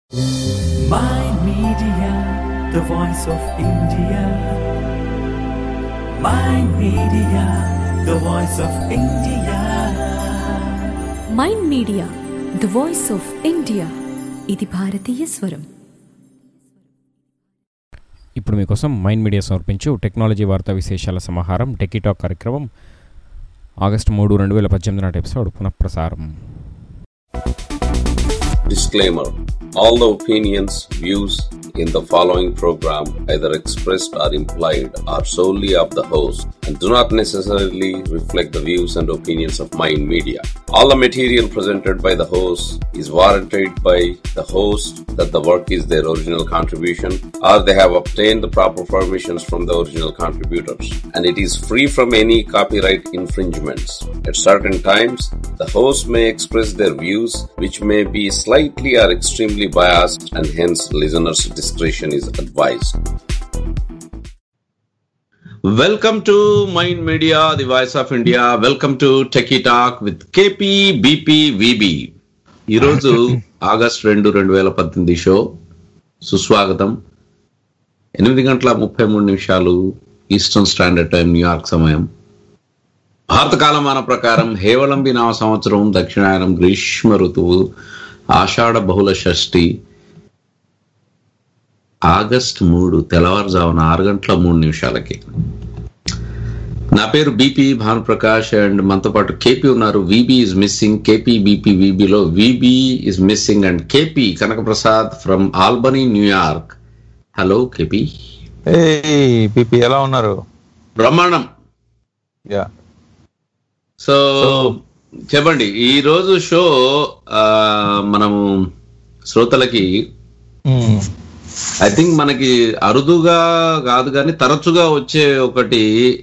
Mind Media, the voice of India. Mind Media, the voice of India. Mind media the voice of India. ఇది భారతీయ స్వరం. ఇప్పుడు మీకోసం mind media సమర్పించు technology వార్తా విశేషాల సమాహారం టెకీటాక్ కార్యక్రమం ఆగస్టు 3, 2018 నాటి ఎపిసోడ్ పునఃప్రసారం. Disclaimer: all the opinions, views in the following program, either expressed or implied, are solely of the host and do not necessarily reflect the views and opinions of Mind Media. All the material presented by the host is warranted by the host that the work is their original contribution or they have obtained the proper permissions from the original contributors, and it is free from any copyright infringements. At certain times, the host may express their views which may be slightly or extremely biased, and hence listeners' discretion is advised. Welcome to Mind Media, the voice of India. Welcome to Techie Talk with KP, BP, VB. ఈరోజు August 2, 2018 show సుస్వాగతం. 8:33 eastern standard time, New York సమయం. భారత కాలమాన ప్రకారం హేవళంబి నామ సంవత్సరం, దక్షిణాయనం, గ్రీష్మ ఋతువు, ఆషాఢ బహుళ షష్ఠి, ఆగస్ట్ 3 తెల్లవారుజామున 6:03. నా పేరు బీపీ భానుప్రకాష్ అండ్ మనతో పాటు కేపీ ఉన్నారు. VB is missing. KP, BP, వీబీలో VB is missing and KP Kanakaprasad from Albany, New York. Hello KP. PP ఎలా ఉన్నారు? బ్రహ్మాండం. సో చెప్పండి, ఈ రోజు షో మనము శ్రోతలకి ఐ థింక్ మనకి అరుదుగా కాదు కానీ తరచుగా వచ్చే ఒకటి,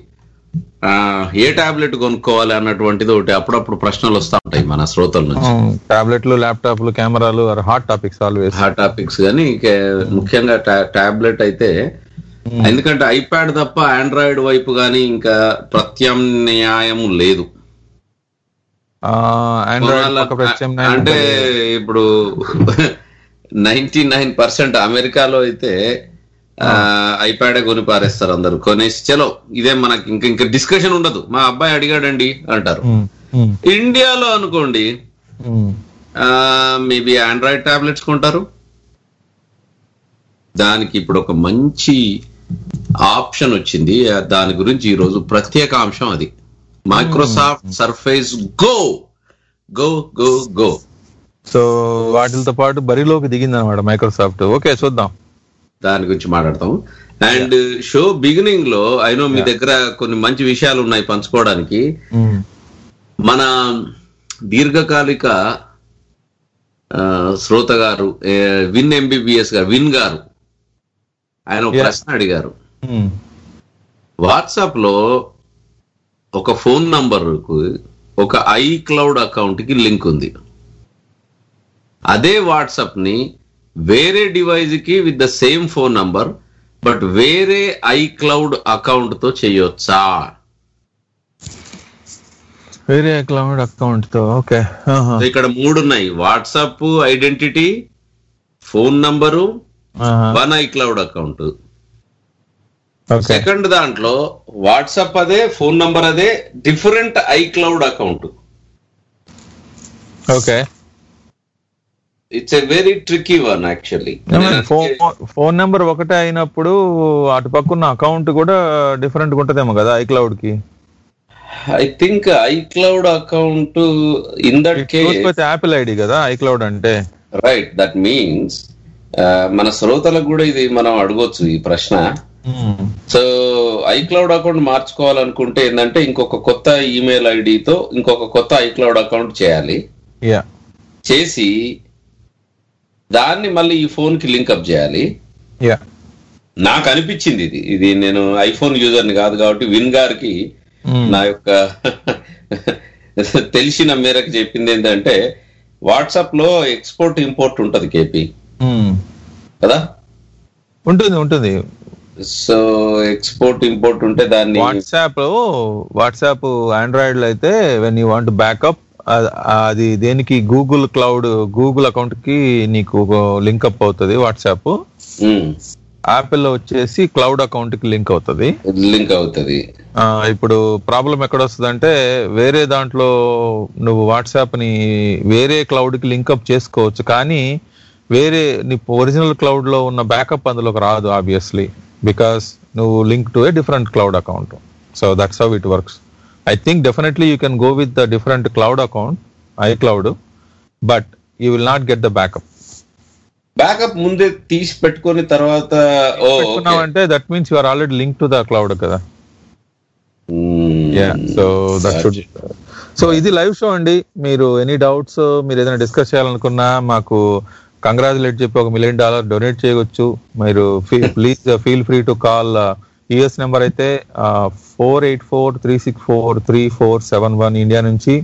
ఏ టాబ్లెట్ కొనుక్కోవాలి అన్నటువంటిది ఒకటి అప్పుడప్పుడు ప్రశ్నలు వస్తూ ఉంటాయి మన శ్రోతల నుంచి. టాబ్లెట్లు, ల్యాప్టాప్లు, కెమెరాలు hot topics, always hot topics. కానీ ముఖ్యంగా టాబ్లెట్ అయితే, ఎందుకంటే ఐప్యాడ్ తప్ప ఆండ్రాయిడ్ వైపు కానీ ఇంకా ప్రత్యామ్నాయం లేదు. అంటే ఇప్పుడు 99% అమెరికాలో అయితే ఐప్యాడే కొని పారేస్తారు అందరు. కొనేసి చలో ఇదే మనకి ఇంకా డిస్కషన్ ఉండదు, మా అబ్బాయి అడిగాడండి అంటారు. ఇండియాలో అనుకోండి మేబీ ఆండ్రాయిడ్ టాబ్లెట్స్ కొంటారు. దానికి ఇప్పుడు ఒక మంచి ఆప్షన్ వచ్చింది, దాని గురించి ఈరోజు ప్రత్యేక అంశం. అది Microsoft surface go go go go. So వాటితో పాటు బరిలోకి దిగింది అనమాట మైక్రోసాఫ్ట్. ఓకే, చూద్దాం, దాని గురించి మాట్లాడతాం. అండ్ షో బిగినింగ్ లో అయినో మీ దగ్గర కొన్ని మంచి విషయాలు ఉన్నాయి పంచుకోవడానికి. మన దీర్ఘకాలిక శ్రోత గారు విన్ ఎంబీబీఎస్ గారు, విన్ గారు, ఆయన ఒక ప్రశ్న అడిగారు. వాట్సాప్ లో ఒక ఫోన్ నంబర్కు ఒక ఐక్లౌడ్ అకౌంట్ కి లింక్ ఉంది. అదే వాట్సాప్ ని వేరే డివైజ్ కి with the same phone number but వేరే ఐక్లౌడ్ అకౌంట్ తో చేయొచ్చా? వేరే క్లౌడ్ అకౌంట్ తో. ఓకే, ఇక్కడ 3 ఉన్నాయి: WhatsApp identity, phone number, one iCloud account. Second దాంట్లో వాట్సాప్ అదే, ఫోన్ నంబర్ అదే, different iCloud account. Okay, it's a very tricky one actually. Phone number ఒకటే అయినప్పుడు అటు పక్కన అకౌంట్ కూడా డిఫరెంట్ ఉంటదేమో కదా ఐక్లౌడ్ కి. I think iCloud account in that case Apple ID కదా ఐక్లౌడ్ అంటే. రైట్, దట్ మీన్స్ మన శ్రోతలకు కూడా ఇది మనం అడగొచ్చు ఈ ప్రశ్న. సో ఐక్లౌడ్ అకౌంట్ మార్చుకోవాలనుకుంటే ఏంటంటే ఇంకొక కొత్త ఈమెయిల్ ఐడితో ఇంకొక కొత్త ఐక్లౌడ్ అకౌంట్ చేయాలి. చేసి దాన్ని మళ్ళీ ఈ ఫోన్ కి లింక్అప్ చేయాలి. నాకు అనిపించింది ఇది నేను ఐఫోన్ యూజర్ని కాదు కాబట్టి విన్ గారికి నా యొక్క తెలిసిన మేరకు చెప్పింది ఏంటంటే, వాట్సాప్ లో ఎక్స్పోర్ట్ ఇంపోర్ట్ ఉంటది కేపీ కదా? ఉంటుంది. సో ఎక్స్పోర్ట్ ఇంపోర్ట్ ఉంటే దాన్ని వాట్సాప్ ఆండ్రాయిడ్ లో అయితే వెన్ యూ వాంట్ బ్యాకప్ అది దేనికి గూగుల్ క్లౌడ్, గూగుల్ అకౌంట్ కి నీకు లింక్ అప్ అవుతుంది వాట్సాప్. యాపిల్ లో వచ్చేసి క్లౌడ్ అకౌంట్ కి లింక్ అవుతుంది. ఇప్పుడు ప్రాబ్లం ఎక్కడ వస్తుంది అంటే, వేరే దాంట్లో నువ్వు వాట్సాప్ ని వేరే క్లౌడ్ కి లింక్ అప్ చేసుకోవచ్చు, కానీ వేరే నీ ఒరిజినల్ క్లౌడ్ లో ఉన్న బ్యాకప్ అందులోకి రాదు ఆబ్వియస్లీ, బికాస్ నువ్వు link to a different cloud account. So that's how it works. I think definitely you can go with the different cloud account, iCloud, but you will not get the backup. Backup ముందే తీసి పెట్టుకొని తర్వాత అంటే that means you are already linked to the cloud కదా. Yeah, so that should. So ఇది live show అండి. మీరు any doubts, మీరు ఏదైనా డిస్కస్ చేయాలనుకున్నా మాకు కంగ్రాచులేట్ చెప్పి $1 million డొనేట్ చేయవచ్చు. మీరు please feel free to call. US number అయితే 484-364-3471, ఇండియా నుంచి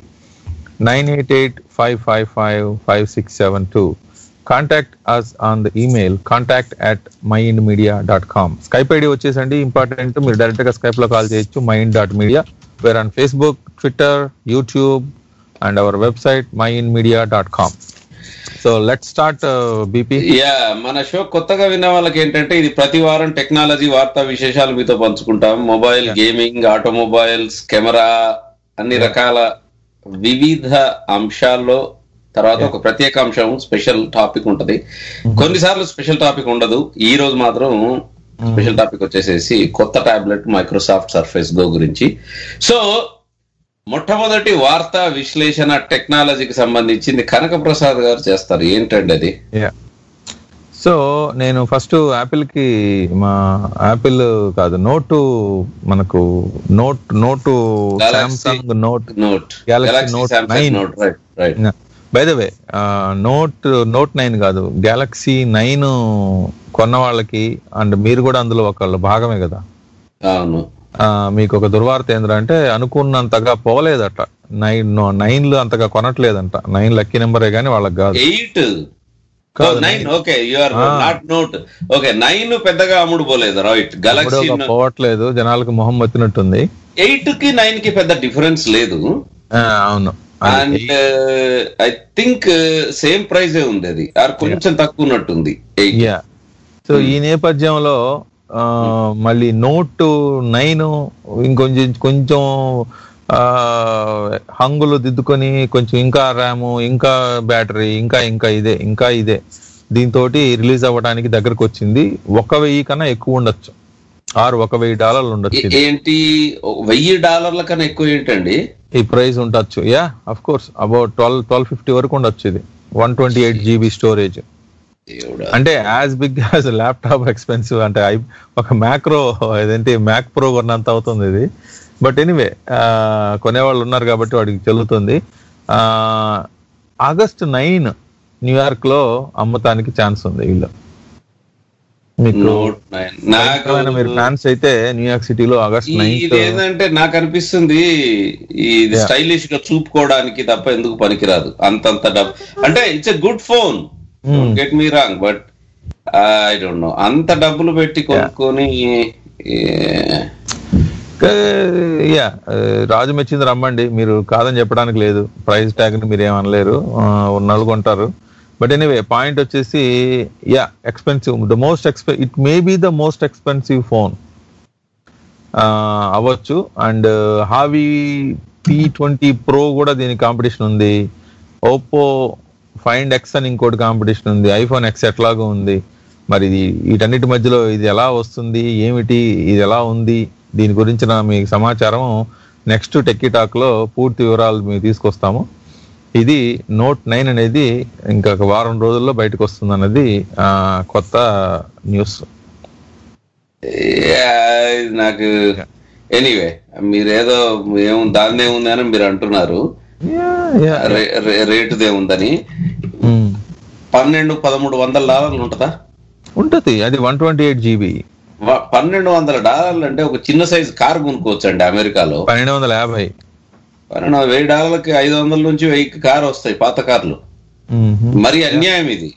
988-555-5672. Contact us on the email contact@mindmedia.com. Skype ID వచ్చేసండి ఇంపార్టెంట్, మీరు డైరెక్ట్ గా స్కైప్ లో కాల్ చేయొచ్చు, mind.media. We're on Facebook, Twitter, YouTube and our website mindmedia.com. So let's start BP. మన show కొత్తగా విన్న వాళ్ళకి ఏంటంటే, ఇది ప్రతి వారం టెక్నాలజీ వార్తా విశేషాలు మీతో పంచుకుంటాం. మొబైల్, గేమింగ్, ఆటోమొబైల్స్, కెమెరా, అన్ని రకాల వివిధ అంశాల్లో తర్వాత ఒక ప్రత్యేక అంశం, స్పెషల్ టాపిక్ ఉంటది. కొన్నిసార్లు స్పెషల్ టాపిక్ ఉండదు. ఈ రోజు మాత్రం స్పెషల్ టాపిక్ వచ్చేసేసి కొత్త టాబ్లెట్ మైక్రోసాఫ్ట్ సర్ఫేస్ గో గురించి. సో మొట్టమొదటి వార్తా విశ్లేషణ టెక్నాలజీకి సంబంధించింది కనక ప్రసాద్ గారు చేస్తారు. ఏంటండి అది? సో నేను ఫస్ట్ యాపిల్ కి, మా యాపిల్ కాదు, మనకు Note Samsung Note Galaxy Note 9. By the way Note 9 కాదు, గెలాక్సీ 9 కొన్న వాళ్ళకి, అండ్ మీరు కూడా అందులో ఒక భాగమే కదా. అవును. మీకు ఒక దుర్వార్త ఏంటంటే, అనుకున్నంతగా పోలేదట. 9 అంతగా కొనట్లేదంట. 9 లక్కీ నెంబరే గానీ వాళ్ళకి కాదు. 9 పెద్దగా అమ్ముడు పోలేదు, రైట్? గెలాక్సీ పోవట్లేదు, జనాలకు మొహం వచ్చినట్టుంది. 8 కి 9 కి పెద్ద డిఫరెన్స్ లేదు. అవును. And I think same price ఉంది, అది కొంచెం తక్కువ ఉన్నట్టుంది. సో ఈ నేపథ్యంలో మళ్ళీ నోట్ 9 కొంచెం హంగులు దిద్దుకొని, కొంచెం ఇంకా ర్యాము, ఇంకా బ్యాటరీ, ఇంకా ఇదే దీంతో రిలీజ్ అవ్వడానికి దగ్గరకు వచ్చింది. 1,000 కన్నా ఎక్కువ ఉండొచ్చు, $1,000 ఉండొచ్చు. ఏంటి $1,000 కన్నా ఎక్కువ ఏంటండి ఈ ప్రైస్ ఉండొచ్చు? యా, అఫ్ కోర్స్, అబౌట్ 1250 వరకు ఉండొచ్చు. ఇది 128 GB స్టోరేజ్ అంటే as big as laptop expensive. అంటే ఒక మ్యాక్రో, ఏదంటే మ్యాక్ ప్రో కొన్నంత అవుతుంది ఇది. బట్ ఎనీవే, కొనేవాళ్ళు ఉన్నారు కాబట్టి వాడికి చెల్లుతుంది. August 9 న్యూయార్క్ లో అమ్మటానికి ఛాన్స్ ఉంది. వీళ్ళు మీకు మీరు ఫ్యాన్స్ అయితే న్యూయార్క్ సిటీలో August 9 ఏంటంటే, నాకు అనిపిస్తుంది ఇది స్టైలిష్ గా చూపుకోవడానికి తప్ప ఎందుకు పనికిరాదు. అంతంత డబ్బు అంటే, it's a good phone, get me wrong, but I don't know, అంత డబ్బులు పెట్టి కొనుక్కొని. రాజు మెచ్చింది రమ్మండి, మీరు కాదని చెప్పడానికి లేదు. ప్రైస్ ట్యాగ్ ని మీరు ఏమనలేరు, నలుగుంటారు. బట్ ఎనీవే, పాయింట్ వచ్చేసి, expensive, it may be the most expensive phone అవ్వచ్చు. అండ్ హావీ P20 Pro కూడా దీనికి కాంపిటీషన్ ఉంది. ఓప్పో ఫైండ్ ఎక్స్ అని ఇంకోటి కాంపిటీషన్ ఉంది. ఐఫోన్ ఎక్స్ ఎట్లాగో ఉంది. మరి వీటన్నిటి మధ్యలో ఇది ఎలా వస్తుంది, ఏమిటి, ఇది ఎలా ఉంది, దీని గురించిన మీకు సమాచారం నెక్స్ట్ టెక్కీ టాక్ లో పూర్తి వివరాలు మేము తీసుకొస్తాము. ఇది నోట్ 9 అనేది ఇంకొక వారం రోజుల్లో బయటకు వస్తుంది అన్నది కొత్త న్యూస్. నాకు ఎనీవే, మీరేదో దాన్నే ఉంది అని మీరు అంటున్నారు, రేటుదే ఉందని. $1,200-1,300 ఉంటుందా? ఉంటది. అది 128 GB. $1,200 అంటే ఒక చిన్న సైజ్ కార్ కొనుక్కోవచ్చు అండి అమెరికాలో. 1,250. $1,000కి 500 నుంచి 1000 కార్ వస్తాయి, పాత కార్లు. మరి అన్యాయం ఇది.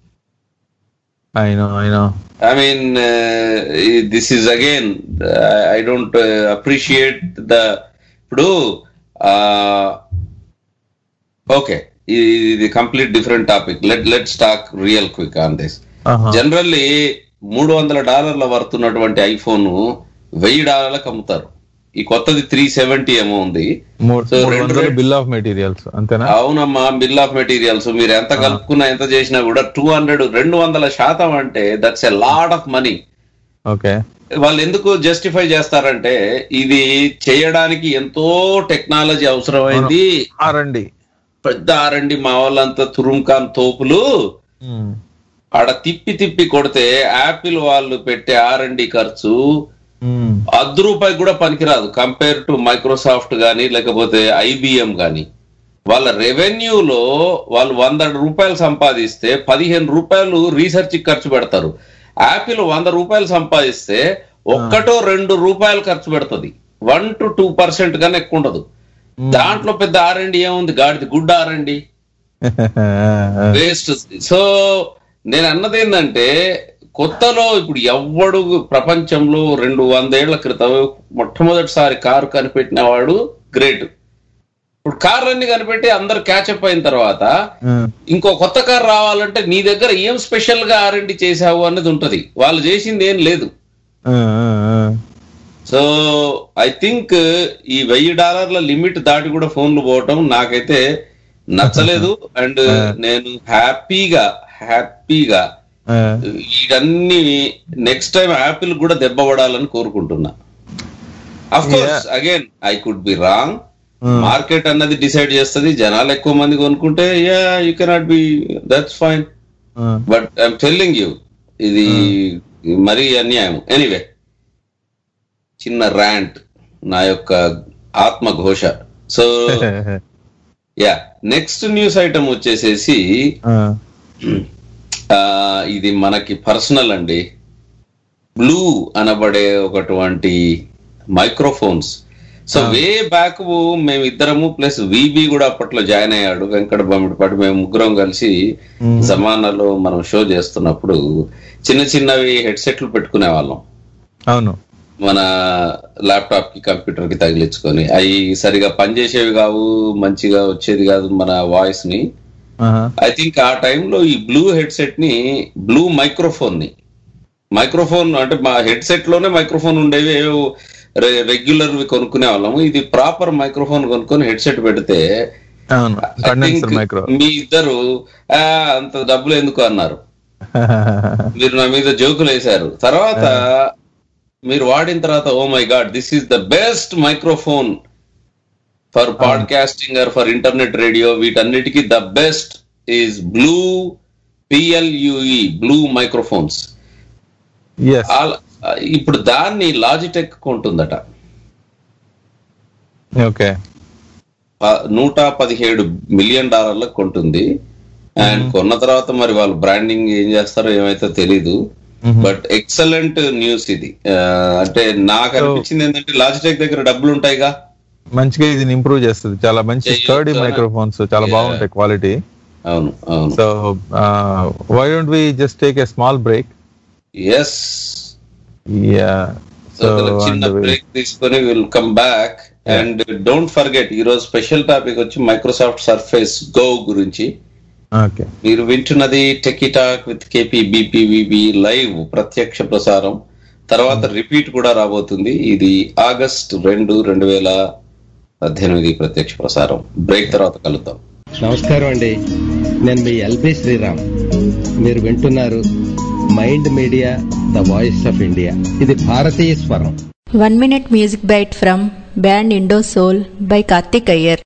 I know. I mean, this is again, I don't appreciate the. ఇప్పుడు ఓకే, ఇది complete different topic. Let's talk real quick on this. Generally $300 వర్తున్నటువంటి ఐఫోన్ $1000 అమ్ముతారు. ఈ కొత్తది 370 ఏమో ఉంది. బిల్ ఆఫ్ మెటీరియల్స్ అంతేనా? అవునమ్మా, బిల్ ఆఫ్ మెటీరియల్స్ మీరు ఎంత కలుపుకున్నా ఎంత చేసినా కూడా 200% అంటే that's a lot of money. Okay, వాళ్ళు ఎందుకు జస్టిఫై చేస్తారంటే ఇది చేయడానికి ఎంతో టెక్నాలజీ అవసరమైంది, పెద్ద R&D. మా వాళ్ళంతా తురుంకాన్ తోపులు ఆడ తిప్పి తిప్పి కొడితే యాపిల్ వాళ్ళు పెట్టే R&D ఖర్చు ₹1 కూడా పనికిరాదు కంపేర్ టు మైక్రోసాఫ్ట్ గానీ లేకపోతే IBM గానీ. వాళ్ళ రెవెన్యూలో వాళ్ళు ₹100 సంపాదిస్తే ₹15 రీసెర్చ్ ఖర్చు పెడతారు. యాపిల్ ₹100 సంపాదిస్తే ₹1-2 ఖర్చు పెడుతుంది. 1 to 2% కన్నా ఎక్కువ ఉండదు. దాంట్లో పెద్ద R&D ఏముంది? గాడిది గుడ్ R&D వేస్ట్. సో నేను అన్నది ఏంటంటే కొత్తలో ఇప్పుడు ఎవ్వడు ప్రపంచంలో 200 ఏళ్ల క్రితం మొట్టమొదటిసారి కారు కనిపెట్టిన వాడు గ్రేట్. ఇప్పుడు కార్లన్నీ కనిపెట్టి అందరు క్యాచప్ అయిన తర్వాత ఇంకో కొత్త కారు రావాలంటే నీ దగ్గర ఏం స్పెషల్ గా R&D చేసావు అన్నది ఉంటది. వాళ్ళు చేసింది ఏం లేదు. సో ఐ థింక్ ఈ $1000 లిమిట్ దాటి కూడా ఫోన్లు పోవటం నాకైతే నచ్చలేదు. అండ్ నేను హ్యాపీగా ఇవన్నీ నెక్స్ట్ టైం యాపిల్ కూడా దెబ్బ పడాలని కోరుకుంటున్నా. Of course again I could be wrong. Market అన్నది డిసైడ్ చేస్తుంది. జనాలు ఎక్కువ మంది కొనుక్కుంటే you cannot be, that's fine. But I'm telling you ఇది మరీ అన్యాయం. ఎనీవే, చిన్న ర్యాంట్, నా యొక్క ఆత్మఘోష. సో నెక్స్ట్ న్యూస్ ఐటమ్ వచ్చేసేసి ఇది మనకి పర్సనల్ అండి. బ్లూ అనబడే ఒకటువంటి మైక్రోఫోన్స్. సో వే బ్యాక్ మేమిద్దరము ప్లస్ విబి కూడా అప్పట్లో జాయిన్ అయ్యాడు, వెంకట బొమ్మిడిపాటి. మేము ముగ్గురం కలిసి జమానాలో మనం షో చేస్తున్నప్పుడు చిన్న చిన్నవి హెడ్సెట్లు పెట్టుకునే వాళ్ళం. అవును, మన ల్యాప్టాప్ కి కంప్యూటర్ కి తగిలించుకొని. అవి సరిగా పనిచేసేవి కావు, మంచిగా వచ్చేది కాదు మన వాయిస్ ని. ఐ థింక్ ఆ టైంలో ఈ బ్లూ హెడ్సెట్ ని, బ్లూ మైక్రోఫోన్ అంటే మా హెడ్సెట్ లోనే మైక్రోఫోన్ ఉండేవి, రెగ్యులర్ కొనుక్కునే వాళ్ళము. ఇది ప్రాపర్ మైక్రోఫోన్ కొనుక్కొని హెడ్సెట్ పెడితే మీ ఇద్దరు అంత డబ్బులు ఎందుకు అన్నారు. మీరు నా మీద జోకులు వేశారు. తర్వాత మీరు వాడిన తర్వాత oh my God, this is the best microphone for podcasting or for internet radio. వీటన్నిటికీ the best is Blue, PLUE, Blue microphones. ఇప్పుడు దాన్ని లాజిటెక్ కొంటుందట. ఓకే, $117 మిలియన్ కొంటుంది. అండ్ కొన్న తర్వాత మరి వాళ్ళు బ్రాండింగ్ ఏం చేస్తారో ఏమైతే తెలీదు. బట్ ఎక్సలెంట్ న్యూస్ ఇది. అంటే నాకు అనిపించింది ఏంటంటే లాజిటెక్ దగ్గర డబ్బులు ఉంటాయిగా, మంచిగా ఇది ఇంప్రూవ్ చేస్తుంది. చాలా మంచి స్టర్డీ మైక్రోఫోన్స్, చాలా బాగుంటాయి క్వాలిటీ. అవును అవును. So why don't we just take a small break? yes so చిన్న బ్రేక్ తీసుకొని will come back. And don't forget ఈ రోజు స్పెషల్ టాపిక్ వచ్చి మైక్రోసాఫ్ట్ సర్ఫేస్ గో గురించి. మీరు వింటున్నది techie talk with KP BPVB live ప్రత్యక్ష ప్రసారం. తర్వాత రిపీట్ కూడా రాబోతుంది. ఇది August 2, 2018 ప్రత్యక్ష ప్రసారం. బ్రేక్ తర్వాత కలుద్దాం. నమస్కారం అండి, నేను మీ ఎల్బి శ్రీరామ్. మీరు వింటున్నారు mind media, the voice of India. ఇది భారతీయ స్వరం. 1 minute music bite from band Indo Soul by Karthik Iyer.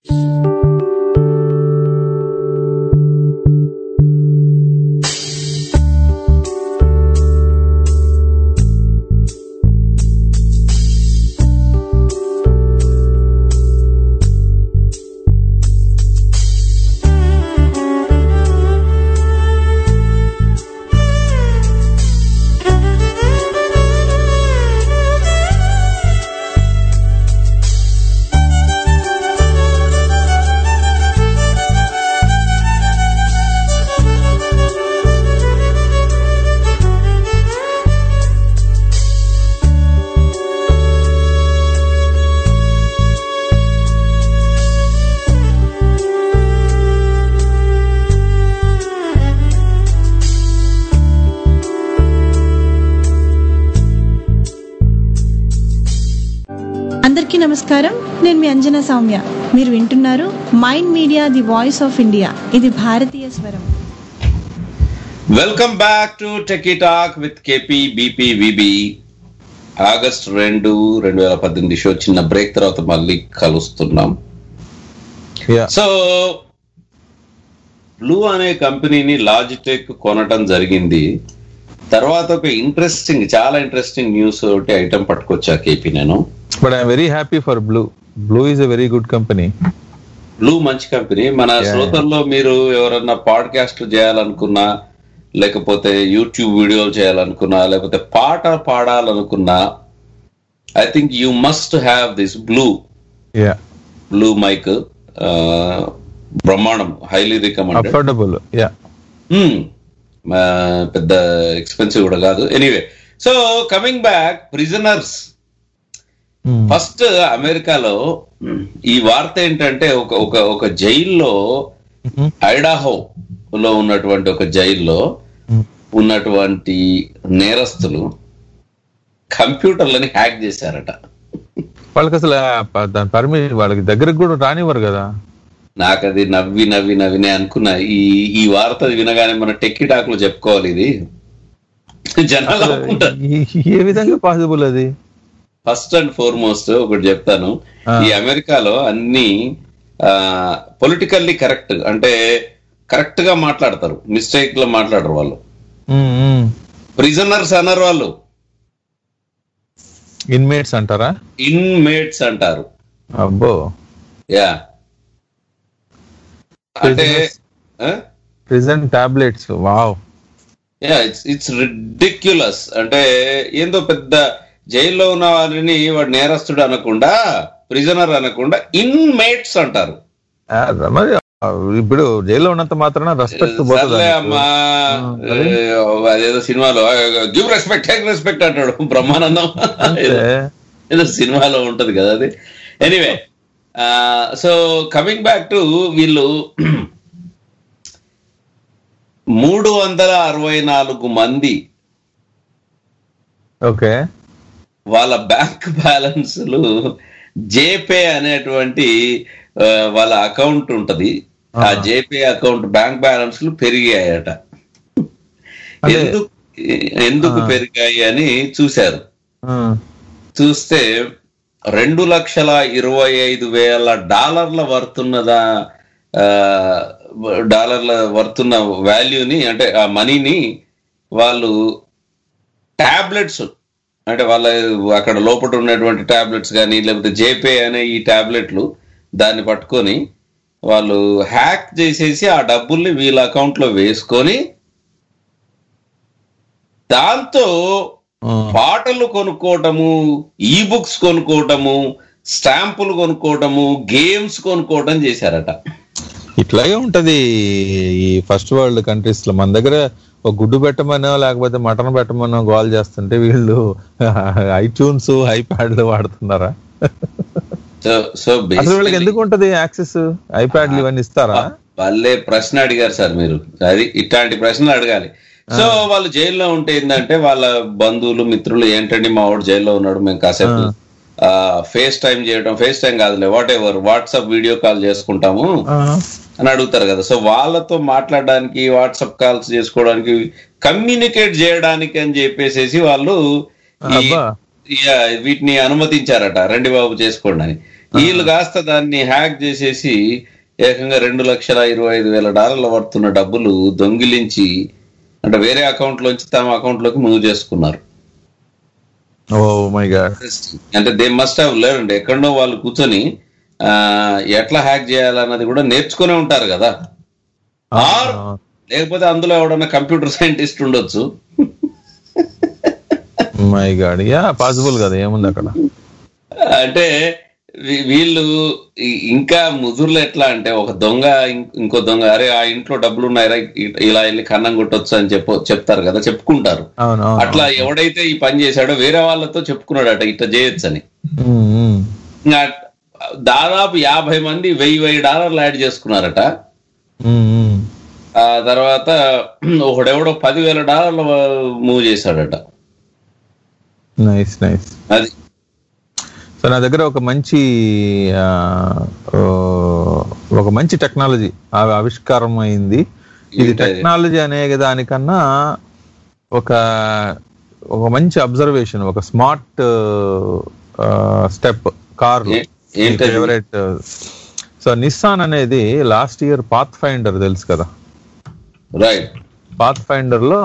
అందరికీ నమస్కారం. నేను మీ అంజనా సౌమ్య. మీరు వింటున్నారు mind media the voice of India. ఇది భారతీయ స్వరం. Welcome back to techie talk with KP BP VB. August 2, 2018 show చిన్న బ్రేక్ తర్వాత మళ్ళీ కలుస్తున్నాం. సో బ్లూ అనే కంపెనీని లాజిటెక్ కొనటం జరిగింది. తర్వాత ఒక చాలా ఇంట్రెస్టింగ్ న్యూస్ ఒకటి ఐటమ్ పట్టుకొచ్చా కేపీ నేను. But I'm very happy for Blue. Blue is a very good company. Blue మంచి కంపెనీ. మన శ్రోతల్లో మీరు ఎవరన్నా పాడ్కాస్ట్ చేయాలనుకున్నా, లేకపోతే యూట్యూబ్ వీడియోలు చేయాలనుకున్నా, లేకపోతే పాట పాడాలనుకున్నా, I think you must have this Blue mic. బ్రహ్మాండం, హైలీ రికమెండెడ్, అఫోర్డబుల్. పెద్ద ఎక్స్పెన్సివ్ కూడా కాదు. Anyway, so coming back, prisoners. First అమెరికాలో ఈ వార్త ఏంటంటే, ఒక జైల్లో, ఐడాహో లో ఉన్నటువంటి ఒక జైల్లో ఉన్నటువంటి నేరస్తులు కంప్యూటర్లని హ్యాక్ చేశారట. వాళ్ళకి అసలు పర్మిషన్, వాళ్ళకి దగ్గరకు కూడా రానివ్వరు కదా. నాకు అది నవ్వి నేను అనుకున్నా, ఈ వార్త వినగానే మన టెక్కీ టాక్ లో చెప్పుకోవాలి ఇది. జనాలు ఏ విధంగా పాసిబుల్ అది? ఫస్ట్ అండ్ ఫార్మోస్ట్ ఒకటి చెప్తాను. ఈ అమెరికాలో అన్ని పొలిటికల్లీ కరెక్ట్, అంటే కరెక్ట్ గా మాట్లాడతారు, మిస్టేక్ లో మాట్లాడరు వాళ్ళు. ప్రిజనర్స్ అన్నారు వాళ్ళు, ఇన్మేట్స్ అంటారా? ఇన్మేట్స్ అంటారు. అబ్బో. యా, అంటే prison tablets. Wow. Yeah, it's ridiculous. అంటే ఏందో పెద్ద జైల్లో ఉన్న వారిని వాడు నేరస్తుడు అనకుండా, ప్రిజనర్ అనకుండా ఇన్మేట్స్ అంటారు. మరి ఇప్పుడు జైల్లో ఉన్నంత మాత్రాన రెస్పెక్ట్ అమ్మా. అదేదో సినిమాలో గివ్ రెస్పెక్ట్, టేక్ రెస్పెక్ట్ అంటాడు బ్రహ్మానందం, ఏదో సినిమాలో ఉంటది కదా అది. Anyway, so coming back to వీళ్ళు 364 మంది ఓకే వాళ్ళ బ్యాంక్ బ్యాలెన్స్లు జేపే అనేటువంటి వాళ్ళ అకౌంట్ ఉంటది, ఆ జేపే అకౌంట్ బ్యాంక్ బ్యాలెన్స్లు పెరిగాయట. ఎందుకు పెరిగాయి అని చూశారు. చూస్తే $2,25,000 వర్తున్న వాల్యూని, అంటే ఆ మనీని వాళ్ళు టాబ్లెట్స్, అంటే వాళ్ళ అక్కడ లోపల ఉన్నటువంటి టాబ్లెట్స్ కానీ, లేకపోతే జేపే అనే ఈ టాబ్లెట్లు, దాన్ని పట్టుకొని వాళ్ళు హ్యాక్ చేసేసి ఆ డబ్బుల్ని వీళ్ళ అకౌంట్ లో వేసుకొని, దాంతో పాటలు కొనుక్కోవటము, ఈ బుక్స్ కొనుక్కోవటము, స్టాంపులు కొనుక్కోవటము, గేమ్స్ కొనుక్కోవటం చేశారట. ఇట్లాగే ఉంటది ఈ ఫస్ట్ వరల్డ్ కంట్రీస్ లో. మన దగ్గర ఒక గుడ్డు పెట్టమనో లేకపోతే మటన్ పెట్టమనో గోల్ చేస్తుంటే వీళ్ళు ఐట్యూన్స్, ఐప్యాడ్లు వాడుతున్నారా? సో వీళ్ళకి ఎందుకు ఉంటది యాక్సెస్? ఐప్యాడ్లు ఇవన్నీ ఇస్తారా? వాళ్ళే ప్రశ్న అడిగారు సార్ మీరు, అది ఇట్లాంటి ప్రశ్నలు అడగాలి. సో వాళ్ళు జైల్లో ఉంటే ఏంటంటే, వాళ్ళ బంధువులు, మిత్రులు, ఏంటండి మా వాడు జైల్లో ఉన్నాడు, మేము కాసేపు ఫేస్ టైం చేయడం, ఫేస్ టైం కాదులే, whatever, WhatsApp video call చేసుకుంటాము అని అడుగుతారు కదా. సో వాళ్ళతో మాట్లాడడానికి, వాట్సాప్ కాల్స్ చేసుకోవడానికి, కమ్యూనికేట్ చేయడానికి అని చెప్పేసి వాళ్ళు వీటిని అనుమతించారట, రండి బాబు చేసుకోండి అని. వీళ్ళు కాస్త దాన్ని హ్యాక్ చేసేసి ఏకంగా $2,25,000 వర్తున్న డబ్బులు దొంగిలించి, అంటే వేరే అకౌంట్ లోంచి తమ అకౌంట్ లోకి మూవ్ చేసుకున్నారు. అంటే దే మస్ట్ హావ్ లెర్న్డ్. ఎక్కడో వాళ్ళు కూర్చొని ఎట్లా హ్యాక్ చేయాలన్నది కూడా నేర్చుకునే ఉంటారు కదా. లేకపోతే అందులో ఎవడన్నా కంప్యూటర్ సైంటిస్ట్ ఉండొచ్చు. మై గాడ్, యా పాసిబుల్ కదా, ఏముంది అక్కడ. అంటే వీళ్ళు ఇంకా ముదురులు ఎట్లా అంటే, ఒక దొంగ ఇంకో దొంగ, అరే ఆ ఇంట్లో డబ్బులు ఉన్నాయరా, ఇలా వెళ్ళి కన్నం కొట్టొచ్చు అని చెప్తారు కదా, చెప్పుకుంటారు. అట్లా ఎవడైతే ఈ పని చేశాడో వేరే వాళ్ళతో చెప్పుకున్నాడట ఇట్లా చేయొచ్చు అని. దాదాపు 50 మంది $1,000 యాడ్ చేసుకున్నారట. ఆ తర్వాత ఒకడెవడో $10,000 మూవ్ చేశాడట. Nice nice. అది సో నా దగ్గర ఒక మంచి టెక్నాలజీ ఆవిష్కారం అయింది. ఇది టెక్నాలజీ అనే దానికన్నా ఒక మంచి అబ్జర్వేషన్, ఒక smart step car favourite. So Nissan అనేది లాస్ట్ ఇయర్ పాత్ ఫైండర్ తెలుసు కదా, రైట్? పాత్ ఫైండర్ లో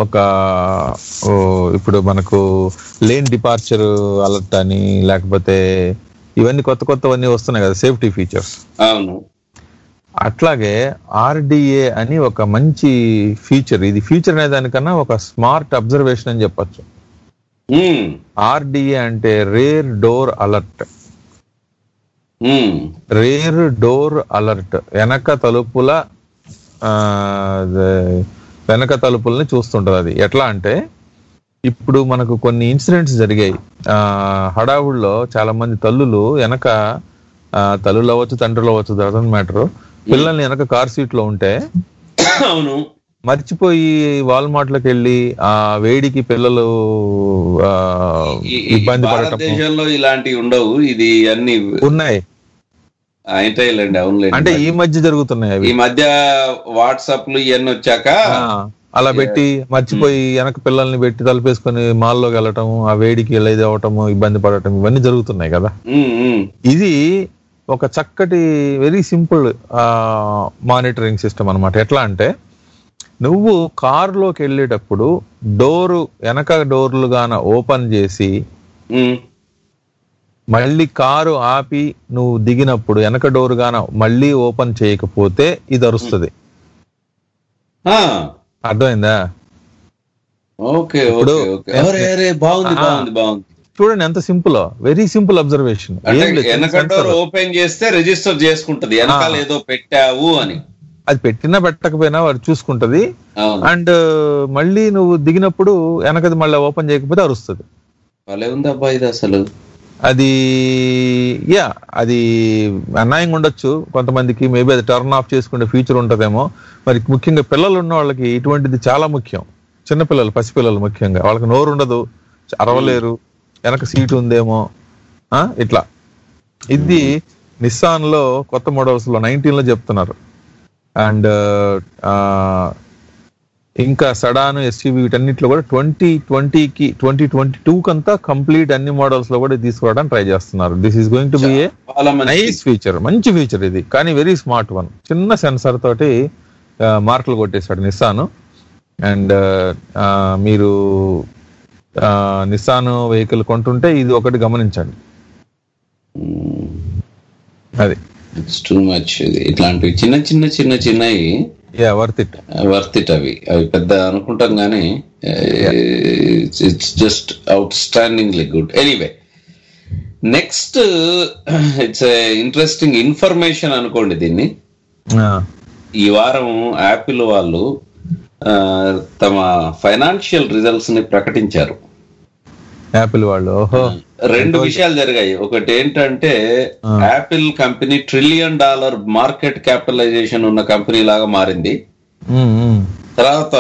ఇప్పుడు మనకు లేన్ డిపార్చర్ అలర్ట్ అని, లేకపోతే ఇవన్నీ కొత్తవన్నీ వస్తున్నాయి కదా సేఫ్టీ ఫీచర్స్. అవును. అట్లాగే ఆర్డిఏ అని ఒక మంచి ఫీచర్, ఇది ఫీచర్ అనే దానికన్నా ఒక స్మార్ట్ అబ్జర్వేషన్ అని చెప్పచ్చు. ఆర్డిఏ అంటే rear door alert. Rear door alert వెనక తలుపుల్ని చూస్తుంటది. అది ఎట్లా అంటే ఇప్పుడు మనకు కొన్ని ఇన్సిడెంట్స్ జరిగాయి హడావుల్లో. చాలా మంది తల్లులు వెనక, తల్లులు అవ్వచ్చు, తండ్రులు అవ్వచ్చు, డజంట్ మ్యాటర్, పిల్లల్ని వెనక కార్ సీట్ లో ఉంటే మర్చిపోయి వాల్మార్ట్ లోకి వెళ్ళి ఆ వేడికి పిల్లలు ఇబ్బంది పడటం. దేశంలో ఇలాంటివి ఉండవు, ఇది అన్ని ఉన్నాయి. అంటే ఈ మధ్య జరుగుతున్నాయి అవి. ఈ మధ్య వాట్సాప్ లు ఇవన్నీ వచ్చాక అలా పెట్టి మర్చిపోయి వెనక పిల్లల్ని పెట్టి తలుపేసుకొని మాల్లోకి వెళ్ళటం, ఆ వేడికి ఇది అవటము, ఇబ్బంది పడటం, ఇవన్నీ జరుగుతున్నాయి కదా. ఇది ఒక చక్కటి వెరీ సింపుల్ మానిటరింగ్ సిస్టమ్ అన్నమాట. ఎట్లా అంటే నువ్వు కారులోకి వెళ్ళేటప్పుడు వెనక డోర్లు గాన ఓపెన్ చేసి మళ్ళీ కారు ఆపి నువ్వు దిగినప్పుడు వెనక డోర్ గాన మళ్ళీ ఓపెన్ చేయకపోతే ఇది అరుస్తుంది. అర్థమైందా? చూడండి ఎంత simple, very simple observation. Open చేస్తే రిజిస్టర్ చేసుకుంటది వెనకాల ఏదో పెట్టావు అని. అది పెట్టినా పెట్టకపోయినా వాడు చూసుకుంటది. అండ్ మళ్ళీ నువ్వు దిగినప్పుడు వెనకది మళ్ళీ ఓపెన్ చేయకపోతే అరుస్తుంది. అసలు అది అది అన్యాయంగా ఉండొచ్చు కొంతమందికి, మేబీ అది టర్న్ ఆఫ్ చేసుకునే ఫీచర్ ఉంటదేమో. మరి ముఖ్యంగా పిల్లలు ఉన్న వాళ్ళకి ఇటువంటిది చాలా ముఖ్యం. చిన్నపిల్లలు, పసిపిల్లలు ముఖ్యంగా, వాళ్ళకి నోరు ఉండదు, అరవలేరు, వెనక సీటు ఉందేమో ఇట్లా. ఇది నిస్సాన్ లో కొత్త మోడల్స్ లో 19 లో చెప్తున్నారు. అండ్ ఇంకా సడాన్, ఎస్యూవీ వీటన్నిటిలో కూడా 2022 కంతా కంప్లీట్ అన్ని మోడల్స్ లో కూడా తీసుకోవడానికి ట్రై చేస్తున్నారు. This is going to be a nice feature, మంచి ఫీచర్ ఇది, కానీ వెరీ స్మార్ట్ వన్. చిన్న సెన్సర్ తోటి మార్కులు కొట్టేశాడు నిస్సాన్. అండ్ మీరు నిస్సాన్ వెహికల్ కొంటుంటే ఇది ఒకటి గమనించండి. అది టూ మచ్. ఇట్లాంటివి చిన్నవి వర్త్ ఇట్. అవి పెద్ద అనుకుంటాం కానీ it's just outstandingly good. Anyway, next it's interesting information అనుకోండి దీన్ని. ఈ వారం యాపిల్ వాళ్ళు తమ ఫైనాన్షియల్ రిజల్ట్స్ ని ప్రకటించారు. యాపిల్ వాళ్ళు 2 విషయాలు జరిగాయి. ఒకటి ఏంటంటే Apple company $1 trillion market capitalization ఉన్న కంపెనీ లాగా మారింది. తర్వాత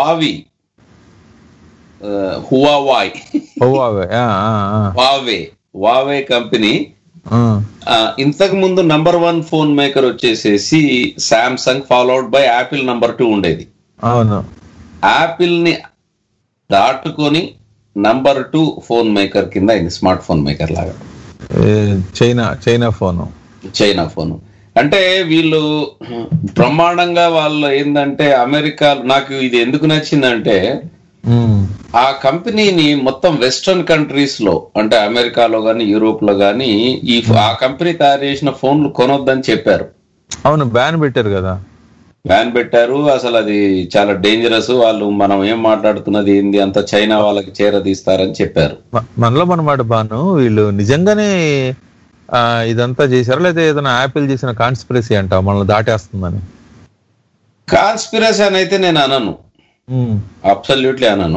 హువావే కంపెనీ ఇంతకు ముందు నంబర్ 1 ఫోన్ మేకర్ వచ్చేసేసి Samsung, followed by Apple number 2 ఉండేది. యాపిల్ ని దాటుకొని నంబర్ 2 ఫోన్ మేకర్ కింద అయింది, స్మార్ట్ ఫోన్ మేకర్ లాగా. చైనా ఫోన్ అంటే వీళ్ళు బ్రహ్మాండంగా వాళ్ళు ఏంటంటే అమెరికా, నాకు ఇది ఎందుకు నచ్చిందంటే ఆ కంపెనీని మొత్తం వెస్ట్రన్ కంట్రీస్ లో, అంటే అమెరికాలో గానీ యూరోప్ లో గానీ ఆ కంపెనీ తయారు చేసిన ఫోన్లు కొనొద్దని చెప్పారు. అవును, బ్యాన్ పెట్టారు. అసలు అది చాలా డేంజరస్, వాళ్ళు మనం ఏం మాట్లాడుతున్నది ఏంది అంత చైనా వాళ్ళకి చేరదీస్తారని చెప్పారు. మనలో మనమాట బాను, వీళ్ళు నిజంగానే ఇదంతా చేశారా లేదా ఏదైనా యాపిల్ చేసిన కాన్స్పిరసీ అంట మనల్ని దాటేస్తుందని? కాన్స్పిరసీ అని అయితే నేను అనను, అబ్సల్యూట్లీ అనను.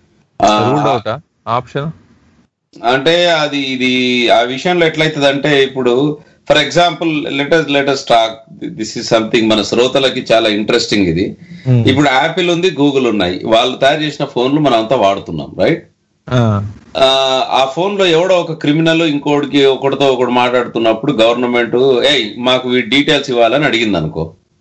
ఆప్షన్ అంటే ఇది ఆ విషయంలో ఎట్లయితుంది అంటే, ఇప్పుడు for example let us talk, this is something మన శ్రోతలకి చాలా ఇంట్రెస్టింగ్ ఇది. ఇప్పుడు యాపిల్ ఉంది, గూగుల్ ఉన్నాయి, వాళ్ళు తయారు చేసిన ఫోన్లు మనం అంతా వాడుతున్నాం, రైట్? ఆ ఫోన్ లో ఎవడో ఒక క్రిమినల్ ఒకటితో ఒకటి మాట్లాడుతున్నప్పుడు గవర్నమెంట్ మాకు డీటెయిల్స్ ఇవ్వాలని అడిగింది అనుకో,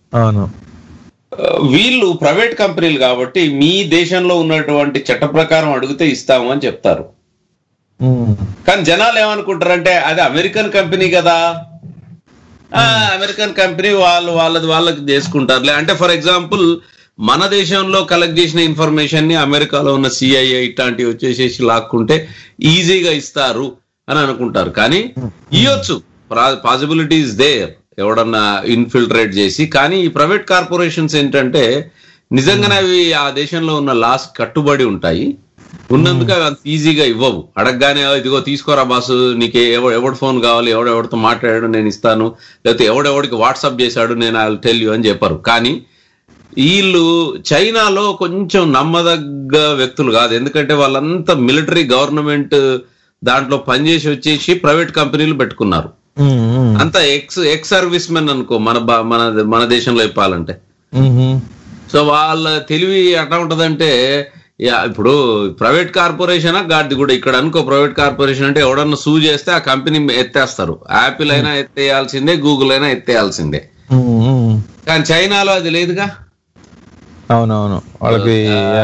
వీళ్ళు ప్రైవేట్ కంపెనీలు కాబట్టి మీ దేశంలో ఉన్నటువంటి చట్ట ప్రకారం అడిగితే ఇస్తాము అని చెప్తారు. కానీ జనాలు ఏమనుకుంటారంటే అది అమెరికన్ కంపెనీ కదా, అమెరికన్ కంపెనీ వాళ్ళకి చేసుకుంటారులే. అంటే ఫర్ ఎగ్జాంపుల్ మన దేశంలో కలెక్ట్ చేసిన ఇన్ఫర్మేషన్ ని అమెరికాలో ఉన్న సిఐఏ ఇట్లాంటివి వచ్చేసేసి లాక్కుంటే ఈజీగా ఇస్తారు అని అనుకుంటారు. కానీ ఇవ్వచ్చు, పాసిబిలిటీస్ దేర్, ఎవడన్నా ఇన్ఫిల్ట్రేట్ చేసి. కానీ ఈ ప్రైవేట్ కార్పొరేషన్స్ ఏంటంటే నిజంగానే అవి ఆ దేశంలో ఉన్న లాస్ కట్టుబడి ఉంటాయి, ఉన్నందుకు అవి అంత ఈజీగా ఇవ్వవు. అడగగానే ఇదిగో తీసుకోరా బాసు, నీకు ఎవడు ఫోన్ కావాలి, ఎవడెవడితో మాట్లాడాడు నేను ఇస్తాను, లేకపోతే ఎవడెవడికి వాట్సాప్ చేశాడు నేను ఐ విల్ టెల్ యూ అని చెప్పారు. కానీ వీళ్ళు చైనాలో కొంచెం నమ్మదగ్గ వ్యక్తులు కాదు, ఎందుకంటే వాళ్ళంతా మిలిటరీ గవర్నమెంట్ దాంట్లో పనిచేసి వచ్చేసి ప్రైవేట్ కంపెనీలు పెట్టుకున్నారు. అంతా ఎక్స్ సర్వీస్ మెన్ అనుకో మన దేశంలో చెప్పాలంటే. సో వాళ్ళ తెలివి ఎట్లా ఉంటదంటే, ఇప్పుడు ప్రైవేట్ కార్పొరేషన్ గాడిది కూడా ఇక్కడ అనుకో, ప్రైవేట్ కార్పొరేషన్ అంటే ఎవడన్నా సూ చేస్తే ఆ కంపెనీ ఎత్తేస్తారు. యాపిల్ అయినా ఎత్తేయాల్సిందే, గూగుల్ అయినా ఎత్తేయాల్సిందే. కానీ చైనాలో అది లేదుగా. అవునవును, వాళ్ళకి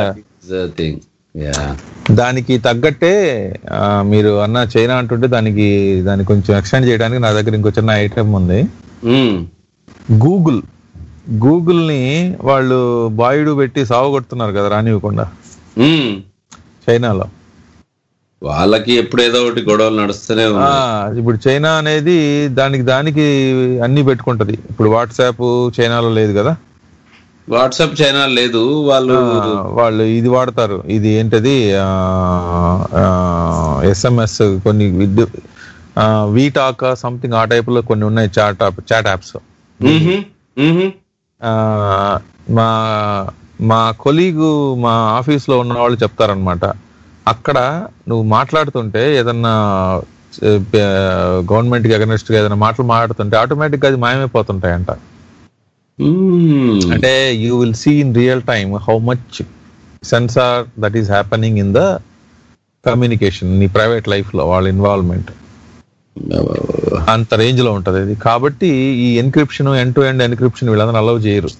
దానికి తగ్గట్టే మీరు అన్న చైనా అంటుంటే దాన్ని కొంచెం ఎక్స్టెండ్ చేయడానికి నా దగ్గర ఇంకో చిన్న ఐటమ్ ఉంది. గూగుల్ ని వాళ్ళు బాయుడు పెట్టి సావగొడుతున్నారు కదా రానివ్వకుండా చైనాలో. వాళ్ళకి ఎప్పుడు ఏదో ఒకటి గొడవలు నడుస్తూనే ఉన్నాయి. ఇప్పుడు చైనా అనేది దానికి అన్ని పెట్టుకుంటది. ఇప్పుడు వాట్సాప్ చైనాలో లేదు కదా, వాట్సాప్ చైనా లేదు, వాళ్ళు ఇది వాడతారు, ఇది ఏంటది SMS కొన్ని వీటాక్ సంథింగ్ ఆ టైప్ లో కొన్ని ఉన్నాయి చాట్ యాప్స్. మా కొలీగు మా ఆఫీస్ లో ఉన్న వాళ్ళు చెప్తారనమాట, అక్కడ నువ్వు మాట్లాడుతుంటే ఏదన్నా గవర్నమెంట్ కి అగెనిస్ట్ గా ఏదైనా మాట్లాడుతుంటే ఆటోమేటిక్ గా అది మాయమైపోతుంటాయంట. అంటే you will see in real time how much censor that is happening in the communication, నీ ప్రైవేట్ లైఫ్ లో వాళ్ళ ఇన్వాల్వ్మెంట్ అంత రేంజ్ లో ఉంటది ఇది. కాబట్టి ఈ encryption, end to end encryption వీళ్ళందరూ అలౌ చేయరు.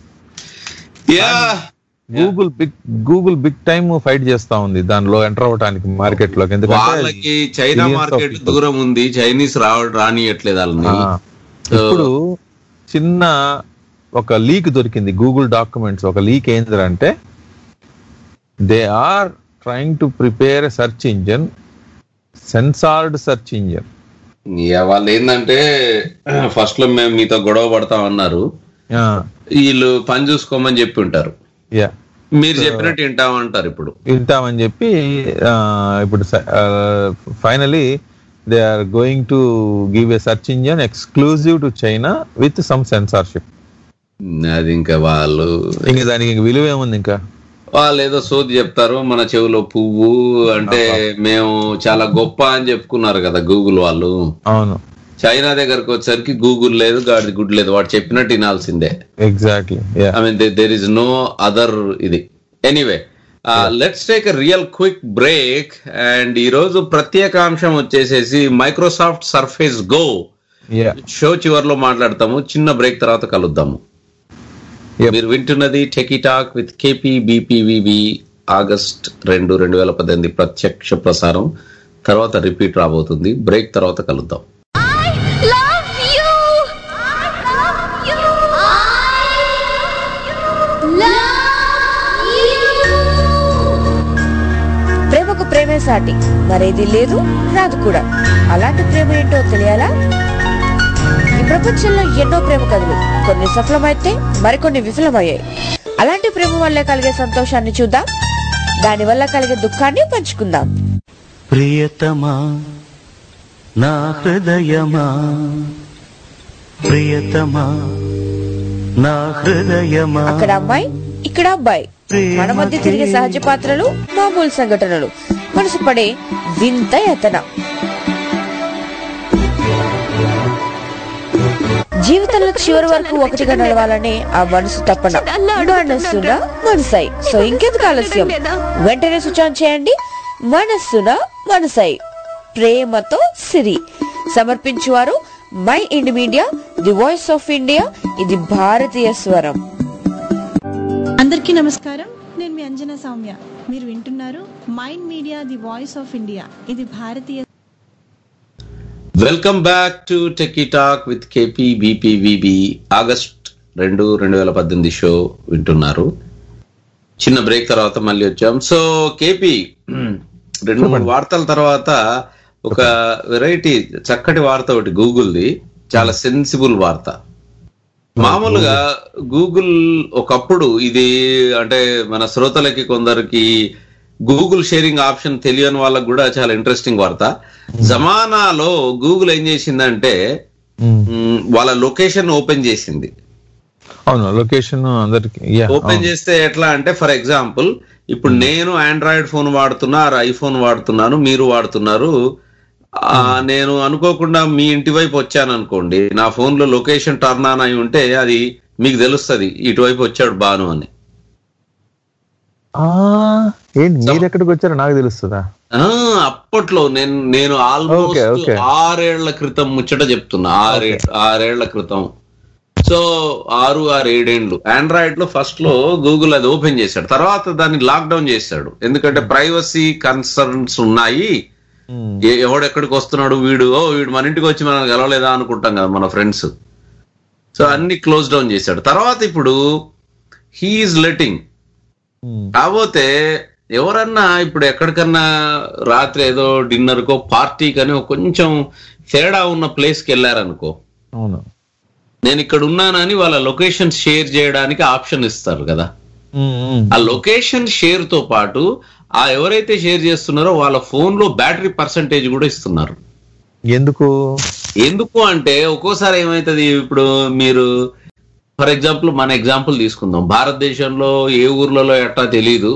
గూగుల్ బిగ్ టైమ్ ఫైట్ చేస్తా ఉంది దానిలో ఎంటర్ అవడానికి మార్కెట్ లోకి. ఎందుకంటే చైనా మార్కెట్ దూరం ఉంది, చైనీస్ రానియట్లేదు. ఇప్పుడు చిన్న ఒక లీక్ దొరికింది గూగుల్ డాక్యుమెంట్స్. ఒక లీక్ ఏంటంటే they are trying to prepare a search engine, censored search engine. వాళ్ళు ఏంటంటే ఫస్ట్ లో మేము మీతో గొడవ పడతామన్నారు, వీళ్ళు పని చూసుకోమని చెప్పి ఉంటారు, మీరు చెప్పినట్టు వింటామంటారు. ఇప్పుడు వింటామని చెప్పి ఇప్పుడు finally they are going to give a search engine exclusive to China with some censorship. అది ఇంకా వాళ్ళు దానికి విలువ ఏముంది, ఇంకా వాళ్ళు ఏదో సోది చెప్తారు, మన చెవిలో పువ్వు అంటే మేము చాలా గొప్ప అని చెప్పుకున్నారు కదా గూగుల్ వాళ్ళు. అవును, చైనా దగ్గరకు వచ్చేసరికి గూగుల్ లేదు, గాడి గుడ్ లేదు, వాడు చెప్పినట్టు వినాల్సిందే. Exactly, I mean there is no other ఇది. Anyway, let's take a real quick break. And ఈ రోజు ప్రత్యేకాంశం వచ్చేసేసి మైక్రోసాఫ్ట్ సర్ఫేస్ గో. షో చివరిలో మాట్లాడతాము, చిన్న బ్రేక్ తర్వాత కలుద్దాము. మీరు వింటున్నది techie talk with KP BPVB August 2, 2018 ప్రత్యక్ష ప్రసారం. తర్వాత రిపీట్ రాబోతుంది. బ్రేక్ తర్వాత కలుద్దాం. ప్రేమకు ప్రేమే సాటి, మరేది లేదు రాదు కూడా. అలాంటి ప్రేమ ఏంటో తెలియాలా? ఈ ప్రపంచంలో ఎన్నో ప్రేమ కథలు, కొన్ని సఫలమైతే మరికొన్ని విఫలమయ్యాయి. అలాంటి ప్రేమ వల్ల కలిగే సంతోషాన్ని చూద్దాం, దాని వల్ల కలిగే దుఃఖాన్ని పంచుకుందాం. ప్రియతమా నా హృదయమా, ప్రియతమా నా హృదయమా. అక్కడ అమ్మాయి, ఇక్కడ అబ్బాయి, మన మధ్య తిరిగే సహజ పాత్రలు, మామూలు సంఘటనలు, మనసు పడే వింత యతన. జీవితంలో చివరి వరకు ఒకటిగా నడవాలనే ఆ మనసు తప్పన, మనసున మనసాయి. సో ఇంకెందుకు ఆలస్యం, వెంటనే స్విచ్ ఆన్ చేయండి మనస్సున మనసై ప్రేమతో సిరి సమర్పించువారు Mind media the voice of India. ఇది భారతీయ స్వరం. అందరికీ నమస్కారం. నేను మీ అంజనా సౌమ్య. మీరు వింటున్నారు mind media the voice of India. ఇది భారతీయ. Welcome back to techie talk with KP BPVB. August 2, 2018 show వింటున్నారు. చిన్న బ్రేక్ తర్వాత మళ్ళీ వచ్చాం. సో కేపీ 2-3 వార్తల తర్వాత ఒక వెరైటీ చక్కటి వార్త ఒకటి గూగుల్ది, చాలా సెన్సిబుల్ వార్త. మామూలుగా గూగుల్ ఒకప్పుడు ఇది అంటే మన శ్రోతలకి కొందరికి గూగుల్ షేరింగ్ ఆప్షన్ తెలియని వాళ్ళకి కూడా చాలా ఇంట్రెస్టింగ్ వార్త. జమానాలో గూగుల్ ఏం చేసిందంటే వాళ్ళ లొకేషన్ ఓపెన్ చేసింది. అవును, లొకేషన్ అందరికి ఓపెన్ చేస్తే ఎట్లా అంటే, ఫర్ ఎగ్జాంపుల్ ఇప్పుడు నేను ఆండ్రాయిడ్ ఫోన్ వాడుతున్నా, ఐఫోన్ వాడుతున్నాను, మీరు వాడుతున్నారు. నేను అనుకోకుండా మీ ఇంటి వైపు వచ్చాను అనుకోండి, నా ఫోన్ లో లొకేషన్ టర్న్ ఆన్ అయి ఉంటే అది మీకు తెలుస్తుంది ఇటువైపు వచ్చాడు బాను అని. మీరు ఎక్కడికి వచ్చారో నాకు తెలుస్తుందా? అప్పట్లో నేను ఆల్మోస్ట్ 6 ఏళ్ల క్రితం ముచ్చట చెప్తున్నా. 6 ఏళ్ల క్రితం. సో 6-7 ఏళ్ళు ఆండ్రాయిడ్ లో ఫస్ట్ లో గూగుల్ అది ఓపెన్ చేశాడు. తర్వాత దాన్ని లాక్డౌన్ చేశాడు. ఎందుకంటే ప్రైవసీ కన్సర్న్స్ ఉన్నాయి. ఎవడెక్కడికి వస్తున్నాడు, వీడు మన ఇంటికి వచ్చి మనం గెలవలేదా అనుకుంటాం కదా మన ఫ్రెండ్స్. సో అన్ని క్లోజ్ డౌన్ చేశాడు. తర్వాత ఇప్పుడు హీఈస్ లెటింగ్. కాకపోతే ఎవరన్నా ఇప్పుడు ఎక్కడికన్నా రాత్రి ఏదో డిన్నర్కో పార్టీకని కొంచెం తేడా ఉన్న ప్లేస్కి వెళ్ళారనుకో, అవును నేను ఇక్కడ ఉన్నానని వాళ్ళ లొకేషన్ షేర్ చేయడానికి ఆప్షన్ ఇస్తారు కదా. ఆ లొకేషన్ షేర్ తో పాటు ఆ ఎవరైతే షేర్ చేస్తున్నారో వాళ్ళ ఫోన్ లో బ్యాటరీ పర్సంటేజ్ కూడా ఇస్తున్నారు. ఎందుకు అంటే ఒక్కోసారి ఏమైతుంది, ఇప్పుడు మీరు ఫర్ ఎగ్జాంపుల్ మన ఎగ్జాంపుల్ తీసుకుందాం. భారతదేశంలో ఏ ఊర్లలో ఎట్టా తెలీదు,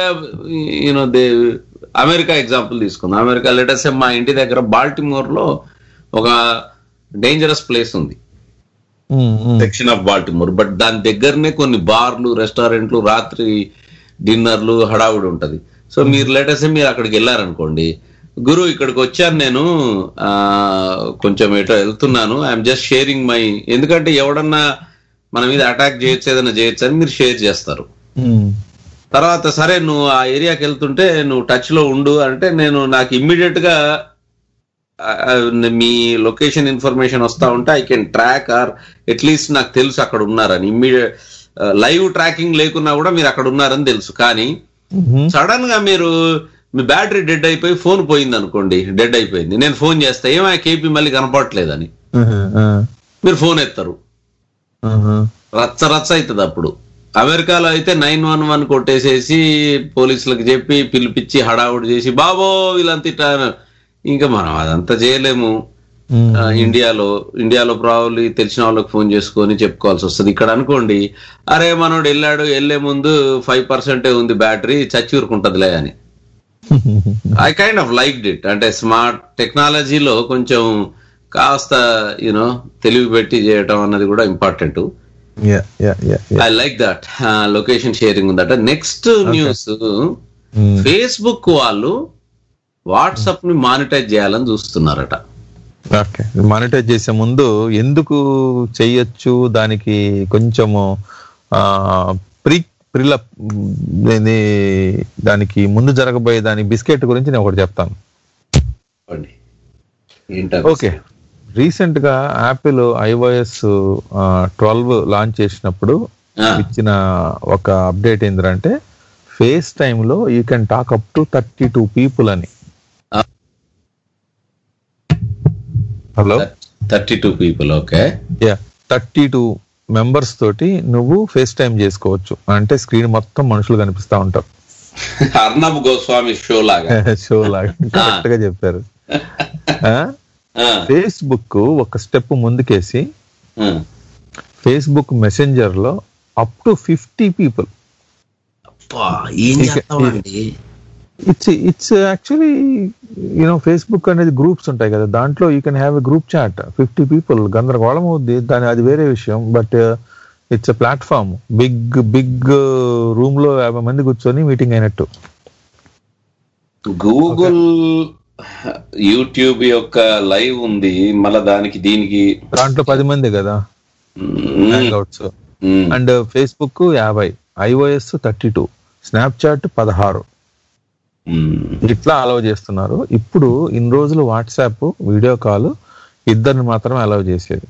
అమెరికా ఎగ్జాంపుల్ తీసుకుందాం. అమెరికా లెటర్స్ మా ఇంటి దగ్గర బాల్టిమోర్ లో ఒక డేంజరస్ ప్లేస్ ఉంది, సెక్షన్ ఆఫ్ బాల్టిమోర్. బట్ దాని దగ్గరనే కొన్ని బార్లు, రెస్టారెంట్లు, రాత్రి డిన్నర్లు, హడావుడి ఉంటది. సో మీరు లేటెస్ట్ మీరు అక్కడికి వెళ్ళారనుకోండి, గురు ఇక్కడికి వచ్చాను నేను, కొంచెం ఎటో వెళ్తున్నాను, ఐఎమ్ జస్ట్ షేరింగ్ మై, ఎందుకంటే ఎవడన్నా మన మీద అటాక్ చేయొచ్చు, ఏదైనా చేయొచ్చు అని మీరు షేర్ చేస్తారు. తర్వాత సరే నువ్వు ఆ ఏరియాకి వెళ్తుంటే నువ్వు టచ్ లో ఉండు అంటే నాకు ఇమ్మీడియట్ గా మీ లొకేషన్ ఇన్ఫర్మేషన్ వస్తా ఉంటే I can track, or at least నాకు తెలుసు అక్కడ ఉన్నారని. ఇమ్మీడియట్ లైవ్ ట్రాకింగ్ లేకున్నా కూడా మీరు అక్కడ ఉన్నారని తెలుసు. కానీ సడన్ గా మీరు మీ బ్యాటరీ డెడ్ అయిపోయి ఫోన్ పోయింది అనుకోండి, డెడ్ అయిపోయింది, నేను ఫోన్ చేస్తా ఏమైనా కేపీ మళ్ళీ కనపడట్లేదని, మీరు ఫోన్ ఎత్తారు, రచ్చ రచ్చ అవుతుంది. అప్పుడు అమెరికాలో అయితే 911 కొట్టేసేసి పోలీసులకు చెప్పి పిలిపించి హడావుడి చేసి బాబో వీళ్ళంతా, ఇంకా మనం అదంతా చేయలేము. ఇండియాలో ప్రాబ్లీ తెలిసిన వాళ్ళకి ఫోన్ చేసుకొని చెప్పుకోవాల్సి వస్తుంది. ఇక్కడ అనుకోండి, అరే మనోడు వెళ్లే ముందు 5% ఉంది బ్యాటరీ, చచ్చి ఊరుకుంటదిలే అని. I kind of liked it. అంటే స్మార్ట్ టెక్నాలజీలో కొంచెం కాస్త తెలివి పెట్టి చేయటం అన్నది కూడా important. I like that. Location sharing ఉందట. నెక్స్ట్ న్యూస్, ఫేస్బుక్ వాళ్ళు వాట్సాప్ ని మానిటైజ్ చేయాలని చూస్తున్నారట. ఓకే, మానిటైజ్ చేసే ముందు ఎందుకు చెయ్యొచ్చు, దానికి కొంచెము దానికి ముందు జరగబోయే దాని బిస్కెట్ గురించి నేను ఒకటి చెప్తాను. ఓకే, రీసెంట్ గా యాపిల్ iOS 12 లాంచ్ చేసినప్పుడు ఇచ్చిన ఒక అప్డేట్ ఏంటంటే, ఫేస్ టైమ్ లో you can talk up to 32 people అని. Hello, 32 people. ఓకే, 32 మెంబర్స్ తోటి నువ్వు ఫేస్ టైమ్ చేసుకోవచ్చు. అంటే స్క్రీన్ మొత్తం మనుషులు కనిపిస్తా ఉంటారు. అర్నబ్ గోస్వామి షో లాగా కరెక్ట్ గా చెప్పారు. ఫేస్బుక్ ఒక స్టెప్ ముందుకేసి ఫేస్బుక్ మెసెంజర్ లో up to 50 people. It's actually Facebook అనేది గ్రూప్స్ ఉంటాయి కదా, దాంట్లో you can have a group chat 50 people. గందరగోళం అవుద్ది దాని, అది వేరే విషయం. But it's a platform. Big room లో 50 మంది కూర్చొని మీటింగ్ అయినట్టు. గూగుల్ యూట్యూబ్ యొక్క లైవ్ ఉంది, మళ్ళీ దీనికి దాంట్లో 10 మంది కదా Hangouts. And Facebook 50, iOS 32, Snapchat 16 ఇట్లా అలౌ చేస్తున్నారు. ఇప్పుడు ఇన్ని రోజులు వాట్సాప్ వీడియో కాల్ ఇద్దరిని మాత్రం అలౌ చేసేది.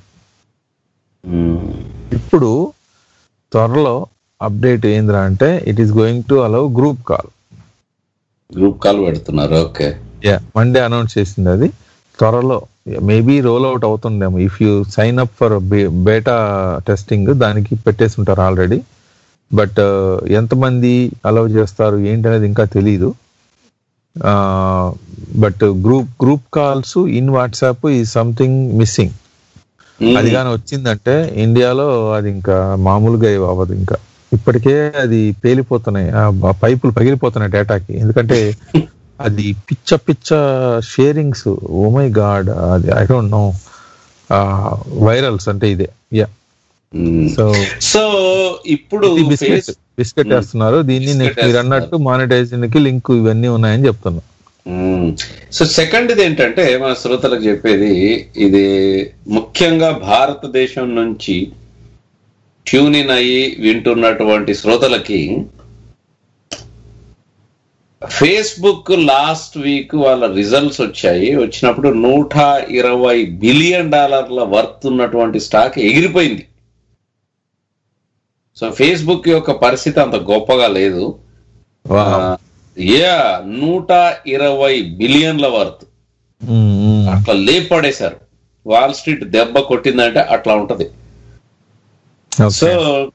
ఇప్పుడు త్వరలో అప్డేట్ ఏంద్రా అంటే it is going to allow group call పెడుతున్నారు. ఓకే, మండే అనౌన్స్ చేసింది అది. త్వరలో మేబీ రోల్ అవుట్ అవుతుండేమో. If you sign up for beta testing దానికి పెట్టేసి ఉంటారు ఆల్రెడీ. బట్ ఎంతమంది అలౌ చేస్తారు ఏంటి అనేది ఇంకా తెలీదు. But group calls in WhatsApp ఈ సంథింగ్ మిస్సింగ్. అది కానీ వచ్చిందంటే ఇండియాలో అది ఇంకా మామూలుగా అవ్వదు. ఇంకా ఇప్పటికే అది పేలిపోతున్నాయి, ఆ పైపులు పగిలిపోతున్నాయి డేటాకి. ఎందుకంటే అది పిచ్చ షేరింగ్స్. ఓ మై గాడ్, అది ఐ డోంట్ నో వైరల్స్ అంటే ఇదే. సో ఇప్పుడు బిస్కెట్ వేస్తున్నారు దీన్ని. నెక్స్ట్ మీరు అన్నట్టు మానిటైజేషన్ కి లింక్ ఇవన్నీ ఉన్నాయని చెప్తున్నా. సో సెకండ్ ఇది ఏంటంటే మన శ్రోతలకు చెప్పేది, ఇది ముఖ్యంగా భారతదేశం నుంచి ట్యూన్ ఇన్ అయ్యి వింటున్నటువంటి శ్రోతలకి, ఫేస్బుక్ లాస్ట్ వీక్ వాళ్ళ రిజల్ట్స్ వచ్చినప్పుడు $120 బిలియన్ వర్త్ ఉన్నటువంటి స్టాక్ ఎగిరిపోయింది. సో ఫేస్బుక్ యొక్క పరిస్థితి అంత గొప్పగా లేదు. 120 బిలియన్ల వర్త్ అట్లా లేపడేశారు. వాల్ స్ట్రీట్ దెబ్బ కొట్టిందంటే అట్లా ఉంటది. సో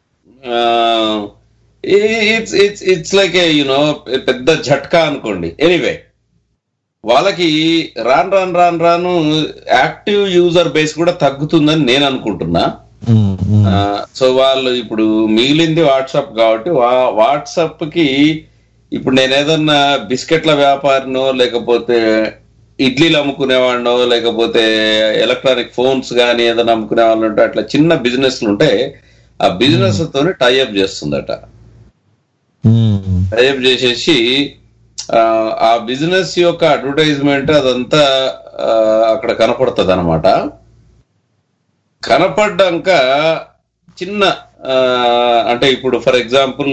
ఇట్స్ లైక్ యునో పెద్ద జట్కా అనుకోండి. ఎనీవే, వాళ్ళకి రాను యాక్టివ్ యూజర్ బేస్ కూడా తగ్గుతుందని నేను అనుకుంటున్నా. సో వాళ్ళు ఇప్పుడు మిగిలింది వాట్సాప్ కాబట్టి వాట్సాప్ కి ఇప్పుడు నేను ఏదన్నా బిస్కెట్ల వ్యాపారినో, లేకపోతే ఇడ్లీలు అమ్ముకునేవాడినో, లేకపోతే ఎలక్ట్రానిక్ ఫోన్స్ కానీ ఏదైనా అమ్ముకునే వాళ్ళు ఉంటే, అట్లా చిన్న బిజినెస్లు ఉంటే ఆ బిజినెస్ తోని టైఅప్ చేస్తుందట. టైఅప్ చేసేసి ఆ బిజినెస్ యొక్క అడ్వర్టైజ్మెంట్ అదంతా అక్కడ కనపడుతుంది అనమాట. కనపడ్డాక చిన్న అంటే ఇప్పుడు ఫర్ ఎగ్జాంపుల్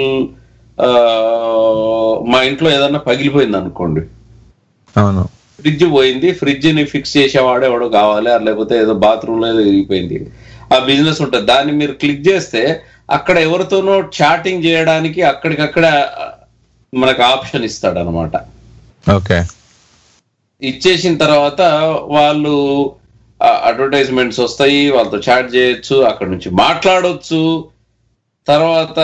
మా ఇంట్లో ఏదన్నా పగిలిపోయింది అనుకోండి, ఫ్రిడ్జ్ పోయింది, ఫ్రిడ్జ్ ని ఫిక్స్ చేసేవాడు ఎవడో కావాలి, లేకపోతే ఏదో బాత్రూమ్ లో ఏదో విరిగిపోయింది, ఆ బిజినెస్ ఉంటుంది. దాన్ని మీరు క్లిక్ చేస్తే అక్కడ ఎవరితోనో చాటింగ్ చేయడానికి అక్కడికక్కడ మనకు ఆప్షన్ ఇస్తాడు అనమాట. ఓకే, ఇచ్చేసిన తర్వాత వాళ్ళు అడ్వర్టైజ్మెంట్స్ వస్తాయి, వాళ్ళతో చాట్ చేయొచ్చు, అక్కడ నుంచి మాట్లాడొచ్చు. తర్వాత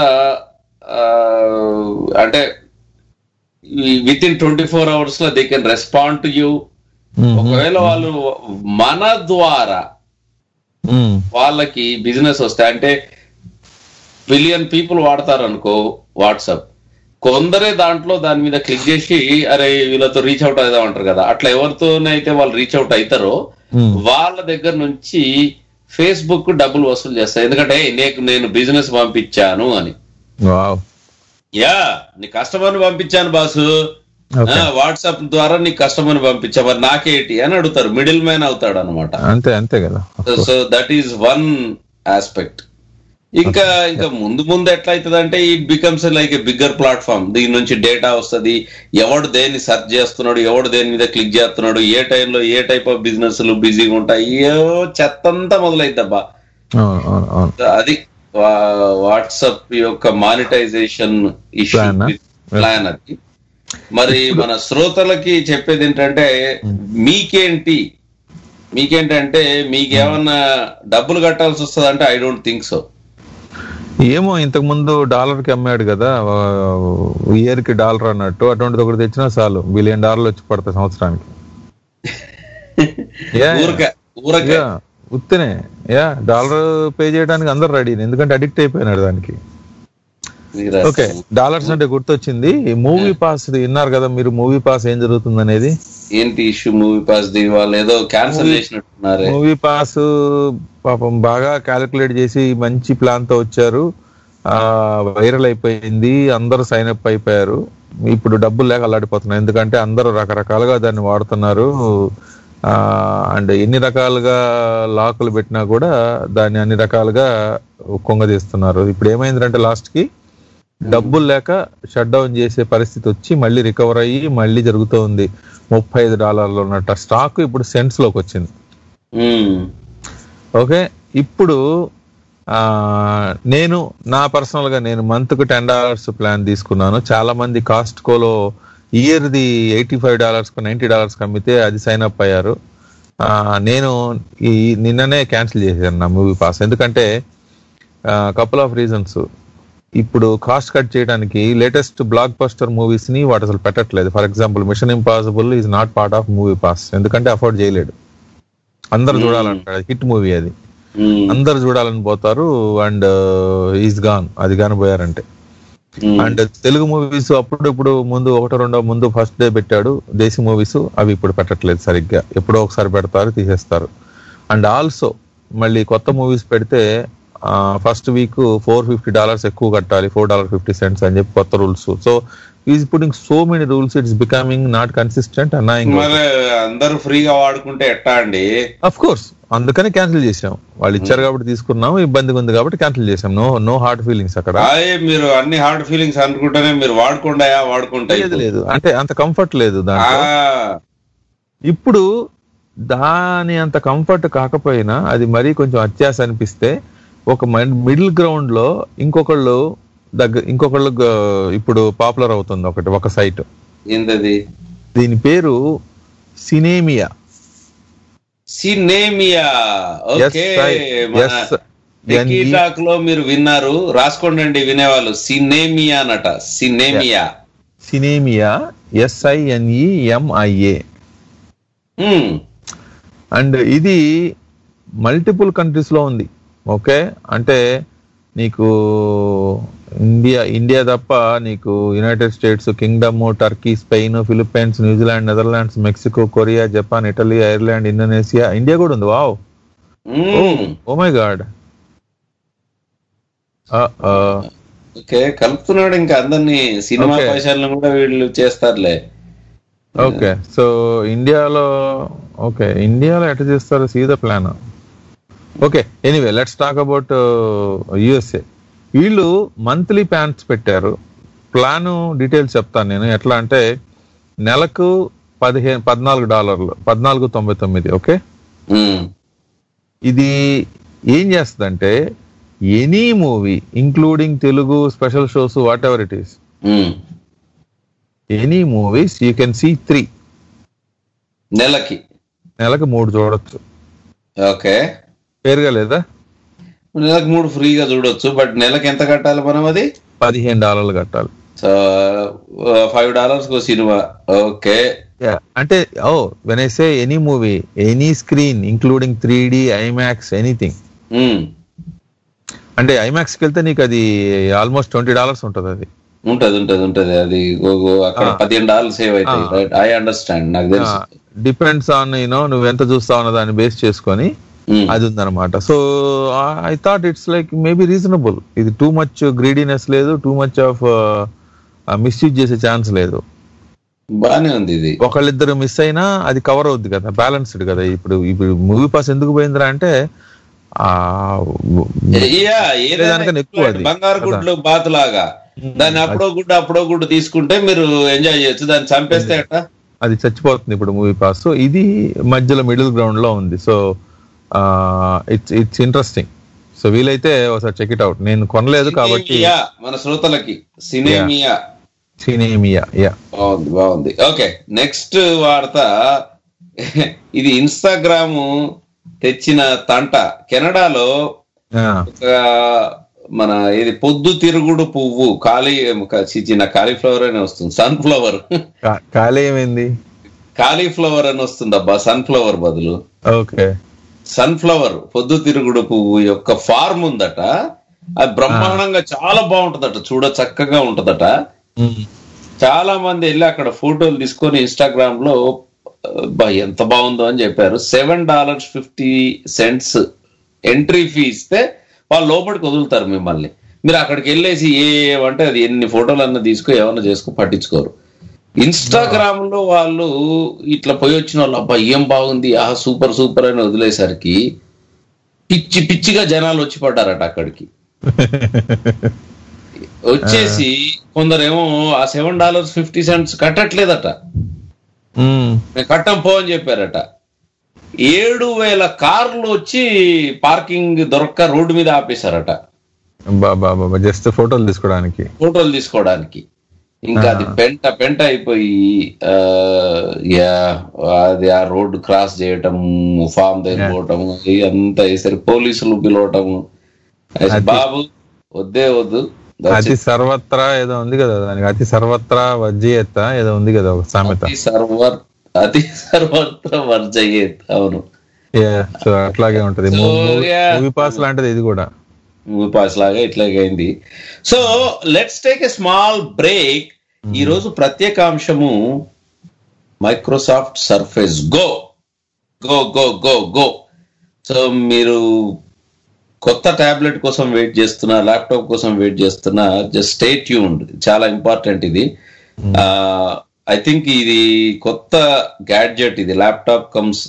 అంటే విత్ ఇన్ 24 hours లో they can respond to you. ఒకవేళ వాళ్ళు మన ద్వారా వాళ్ళకి బిజినెస్ వస్తాయి అంటే, బిలియన్ పీపుల్ వాడతారు అనుకో వాట్సాప్, కొందరే దాని మీద క్లిక్ చేసి అరే వీళ్ళతో రీచ్ అవుట్ అవుదాం అంటారు కదా, అట్లా ఎవరితోనైతే వాళ్ళు రీచ్ అవుట్ అవుతారో వాళ్ళ దగ్గర నుంచి ఫేస్బుక్ డబ్బులు వసూలు చేస్తాయి. ఎందుకంటే నేను బిజినెస్ పంపించాను అని. నీ కస్టమర్ని పంపించాను బాసు, వాట్సాప్ ద్వారా నీ కస్టమర్ని పంపించా, మరి నాకేంటి అని అడుగుతారు. మిడిల్ మ్యాన్ అవుతాడు అనమాట. అంతే కదా. So that is one aspect. ఇంకా ముందు ఎట్లా అవుతుంది అంటే it becomes like a bigger platform. దీని నుంచి డేటా వస్తుంది, ఎవడు దేన్ని సెర్చ్ చేస్తున్నాడు, ఎవడు దేని మీద క్లిక్ చేస్తున్నాడు, ఏ టైంలో ఏ టైప్ ఆఫ్ బిజినెస్ బిజీగా ఉంటాయి, చెత్తంతా మొదలైద్దబ్బా. అది వాట్సాప్ యొక్క మానిటైజేషన్ ఇష్యూ ప్లాన్. అది మరి మన శ్రోతలకి చెప్పేది ఏంటంటే, మీకేంటంటే మీకేమన్నా డబ్బులు కట్టాల్సి వస్తుంది అంటే ఐ డోంట్ థింక్ సో. ఏమో ఇంతకు ముందు $1కి అమ్మాడు కదా, ఇయర్ కి $1 అన్నట్టు, అటువంటిది ఒకటి తెచ్చినా చాలు $1 బిలియన్ వచ్చి పడతాయి సంవత్సరానికి. ఉత్తనే $1 పే చేయడానికి అందరు రెడీ, ఎందుకంటే అడిక్ట్ అయిపోయినాడు దానికి. ఓకే, డాలర్స్ అంటే గుర్తొచ్చింది, మూవీ పాస్ విన్నారు కదా మీరు? మూవీ పాస్ ఏం జరుగుతుంది అనేది ఏంటి ఇష్యూ? మూవీ పాస్ వాళ్ళు ఏదో క్యాన్సిల్ చేసినట్టున్నారు. మూవీ పాస్ పాపం బాగా క్యాలిక్యులేట్ చేసి మంచి ప్లాన్ తో వచ్చారు, వైరల్ అయిపోయింది, అందరూ సైన్ అప్ అయిపోయారు. ఇప్పుడు డబ్బులు లేక అల్లాడిపోతున్నాయి. ఎందుకంటే అందరూ రకరకాలుగా దాన్ని వాడుతున్నారు. అండ్ ఎన్ని రకాలుగా లాకులు పెట్టినా కూడా దాన్ని అన్ని రకాలుగా కొంగదీస్తున్నారు. ఇప్పుడు ఏమైందంటే లాస్ట్కి డబ్బులు లేక షట్ డౌన్ చేసే పరిస్థితి వచ్చి మళ్ళీ రికవర్ అయ్యి మళ్ళీ జరుగుతూ ఉంది. $35 ఉన్నట్టు స్టాక్ ఇప్పుడు సెంట్స్ లోకి వచ్చింది. ఓకే, ఇప్పుడు నేను నా పర్సనల్ గా నేను మంత్ కు $10 ప్లాన్ తీసుకున్నాను. చాలా మంది కాస్ట్కోలో ఇయర్ది $85 $90 అమ్మితే అది సైన్ అప్ అయ్యారు. నేను నిన్ననే క్యాన్సిల్ చేశాను నా మూవీ పాస్. ఎందుకంటే కపుల్ ఆఫ్ రీజన్స్. ఇప్పుడు కాస్ట్ కట్ చేయడానికి లేటెస్ట్ బ్లాక్ బస్టర్ మూవీస్ ని వాటి అసలు పెట్టట్లేదు. For example Mission Impossible is not part of MoviePass. ఎందుకంటే అఫోర్డ్ చేయలేడు. అందరు చూడాలంటాడు, హిట్ మూవీ అది, అందరు చూడాలని పోతారు. అండ్ ఈజ్ గాన్, అది గాని పోయారంటే. అండ్ తెలుగు మూవీస్ అప్పుడు ఇప్పుడు ముందు 1-2 ముందు ఫస్ట్ డే పెట్టాడు దేశీ మూవీస్, అవి ఇప్పుడు పెట్టట్లేదు సరిగ్గా. ఎప్పుడో ఒకసారి పెడతారు, తీసేస్తారు. అండ్ ఆల్సో మళ్ళీ కొత్త మూవీస్ పెడితే ఫస్ట్ వీక్ $450 ఎక్కువ కట్టాలి, $4.50 అని చెప్పి కొత్త rules. So is putting so many rules, it's becoming not consistent. అందరూ ఫ్రీగా వాడుకుంటే ఎట్టా అండి? అఫ్ కోర్స్, అందుకని క్యాన్సిల్ చేసాం. వాళ్ళు ఇచ్చారు కాబట్టి తీసుకున్నాం, ఇబ్బందిగా ఉంది కాబట్టి క్యాన్సిల్ చేసాం. నో హార్డ్ ఫీలింగ్స్ అక్కడ. మీరు అన్ని హార్డ్ ఫీలింగ్స్ అనుకుంటేనే మీరు వాడుకుంటా లేదు అంటే అంత కంఫర్ట్ లేదు దాంట్లో. ఇప్పుడు దాని అంత కంఫర్ట్ కాకపోయినా అది మరీ కొంచెం అత్యాస అనిపిస్తే ఒక మిడిల్ గ్రౌండ్ లో ఇంకొకళ్ళు ఇప్పుడు పాపులర్ అవుతుంది ఒక సైట్. ఏంటది? దీని పేరు సినేమియా. లో మీరు విన్నారు, రాసుకోండి వినేవాళ్ళు. సినేమియా అనట. Sinemia SINEMIA. అండ్ ఇది మల్టిపుల్ కంట్రీస్ లో ఉంది. ఓకే, అంటే నీకు ఇండియా తప్ప నీకు United States, Kingdom, Turkey, Spain, Philippines, New Zealand, Netherlands, Mexico, Korea, Japan, Italy, Ireland, Indonesia, India కూడా ఉంది. Wow, oh my god. Okay, కలుపుతున్నాడు ఇంకా అందరినీ. సినిమా పైసలను కూడా వీళ్ళు చేస్తారులే. ఓకే, సో ఇండియాలో ఎట్లా చేస్తారు? సీదా plan. Okay, anyway let's talk about USA. వీళ్ళు మంత్లీ ప్లాన్స్ పెట్టారు. ప్లాన్ డీటెయిల్స్ చెప్తాను నేను. ఎట్లా అంటే నెలకు $14, $14.99. ఓకే, ఇది ఏం చేస్తుందంటే any movie including Telugu special shows, whatever it is, any movies you can see 3. నెలకి 3 చూడొచ్చు. ఓకే, పేరుగా లేదా? నెలకు 3 ఫ్రీగా చూడొచ్చు. బట్ నెలకి ఎంత కట్టాలి మనం? అది $15 కట్టాలి. సో $5 సినిమా. ఓకే, అంటే when I say any movie, any screen including 3D, IMAX, anything. అంటే IMAX కి వెళ్తే నీకు అది ఆల్మోస్ట్ $20 ఉంటుంది. అది ఉంటది. అది అక్కడ $15 సేవ్ అవుతాయి. Right, I understand. నాకు తెలుసు. డిపెండ్స్ ఆన్ నువ్వు ఎంత చూస్తావు అన్న దాన్ని బేస్ చేసుకొని అది ఉందన్నమాట. So I thought it's like maybe reasonable. ఇది టూ మచ్ గ్రీడీనెస్ లేదు, టూ మచ్ ఆఫ్ మిస్యూజ్ చేసే ఛాన్స్ లేదు. బానే ఉంది. ఇది ఒకళ్ళిద్దరు మిస్ అయినా అది కవర్ అవుద్ది కదా, బ్యాలెన్స్డ్ కదా. ఇప్పుడు మూవీ పాస్ ఎందుకు పోయిందిరా అంటే ఎక్కువ బంగారు గుడ్లు బాత్ లాగా దాన్ని అప్పుడో గుడ్డు తీసుకుంటే మీరు ఎంజాయ్ చేయొచ్చు. దాన్ని చంపేస్తే అది చచ్చిపోతుంది ఇప్పుడు మూవీ పాస్. సో ఇది మధ్యలో మిడిల్ గ్రౌండ్ లో ఉంది. So it's interesting. సో వీలైతే ఒకసారి చెక్ ఇట్ అవుట్. నేను కొనలేదు కాబట్టి మన శ్రోతలకి సినేమియా బాగుంది. ఓకే, నెక్స్ట్ వార్త. ఇది ఇన్స్టాగ్రామ్ తెచ్చిన తంట. కెనడాలో మన ఇది పొద్దు తిరుగుడు పువ్వు కాలీఫ్లవర్ అని వస్తుంది. సన్ఫ్లవర్ కాలీఫ్లవర్ అని వస్తుంది అబ్బా, సన్ఫ్లవర్ బదులు. ఓకే, సన్ఫ్లవర్ పొద్దు తిరుగుడు పువ్వు యొక్క ఫార్మ్ ఉందట. అది బ్రహ్మాండంగా చాలా బాగుంటుందట, చూడ చక్కగా ఉంటుందట. చాలా మంది వెళ్ళి అక్కడ ఫోటోలు తీసుకొని ఇన్స్టాగ్రామ్ లో ఎంత బాగుందో అని చెప్పారు. $7.50 ఎంట్రీ ఫీ ఇస్తే వాళ్ళు లోపలికి వదులుతారు మిమ్మల్ని. మీరు అక్కడికి వెళ్ళేసి ఏమంటే అది ఎన్ని ఫోటోలు అన్నా తీసుకో ఏమన్నా చేసుకో పట్టించుకోరు. ఇన్స్టాగ్రామ్ లో వాళ్ళు ఇట్లా పోయి వచ్చిన వాళ్ళు అబ్బా ఏం బాగుంది సూపర్ సూపర్ అని వదిలేసరికి పిచ్చి పిచ్చిగా జనాలు వచ్చి పడ్డారట అక్కడికి. వచ్చేసి కొందరేమో ఆ $7.50 కట్టట్లేదట, మేము కట్టం పో అని చెప్పారట. 7,000 కార్లు వచ్చి పార్కింగ్ దొరక్క రోడ్డు మీద ఆపేశారట జస్ట్ ఫోటోలు తీసుకోవడానికి. ఇంకా అది పెంట అయిపోయి అది ఆ రోడ్డు క్రాస్ చేయటం, ఫామ్ దగ్గర పోవటం, అంతా వేసరికి పోలీసులు పిలవటము. బాబు వద్దే వద్దు, అతి సర్వత్రా ఏదో ఉంది కదా దానికి, అతి సర్వత్రా వర్జయేత్ ఏదో ఉంది కదా ఒక సామెత, అతి సర్వత్ర వర్జయేత్. అవును, సో అట్లాగే ఉంటది. మూవీ పాస్ లాంటిది ఇది కూడా, మూవీ పాస్ లాగా ఇట్లాగే అయింది. So let's take a small break. ఈ రోజు ప్రత్యేక అంశము Microsoft surface go go go go go. So మీరు కొత్త టాబ్లెట్ కోసం వెయిట్ చేస్తున్నా, ల్యాప్టాప్ కోసం వెయిట్ చేస్తున్నా, జస్ట్ స్టే ట్యూన్డ్. చాలా ఇంపార్టెంట్ ఇది. ఐ థింక్ ఇది కొత్త గ్యాడ్జెట్, ఇది laptop comes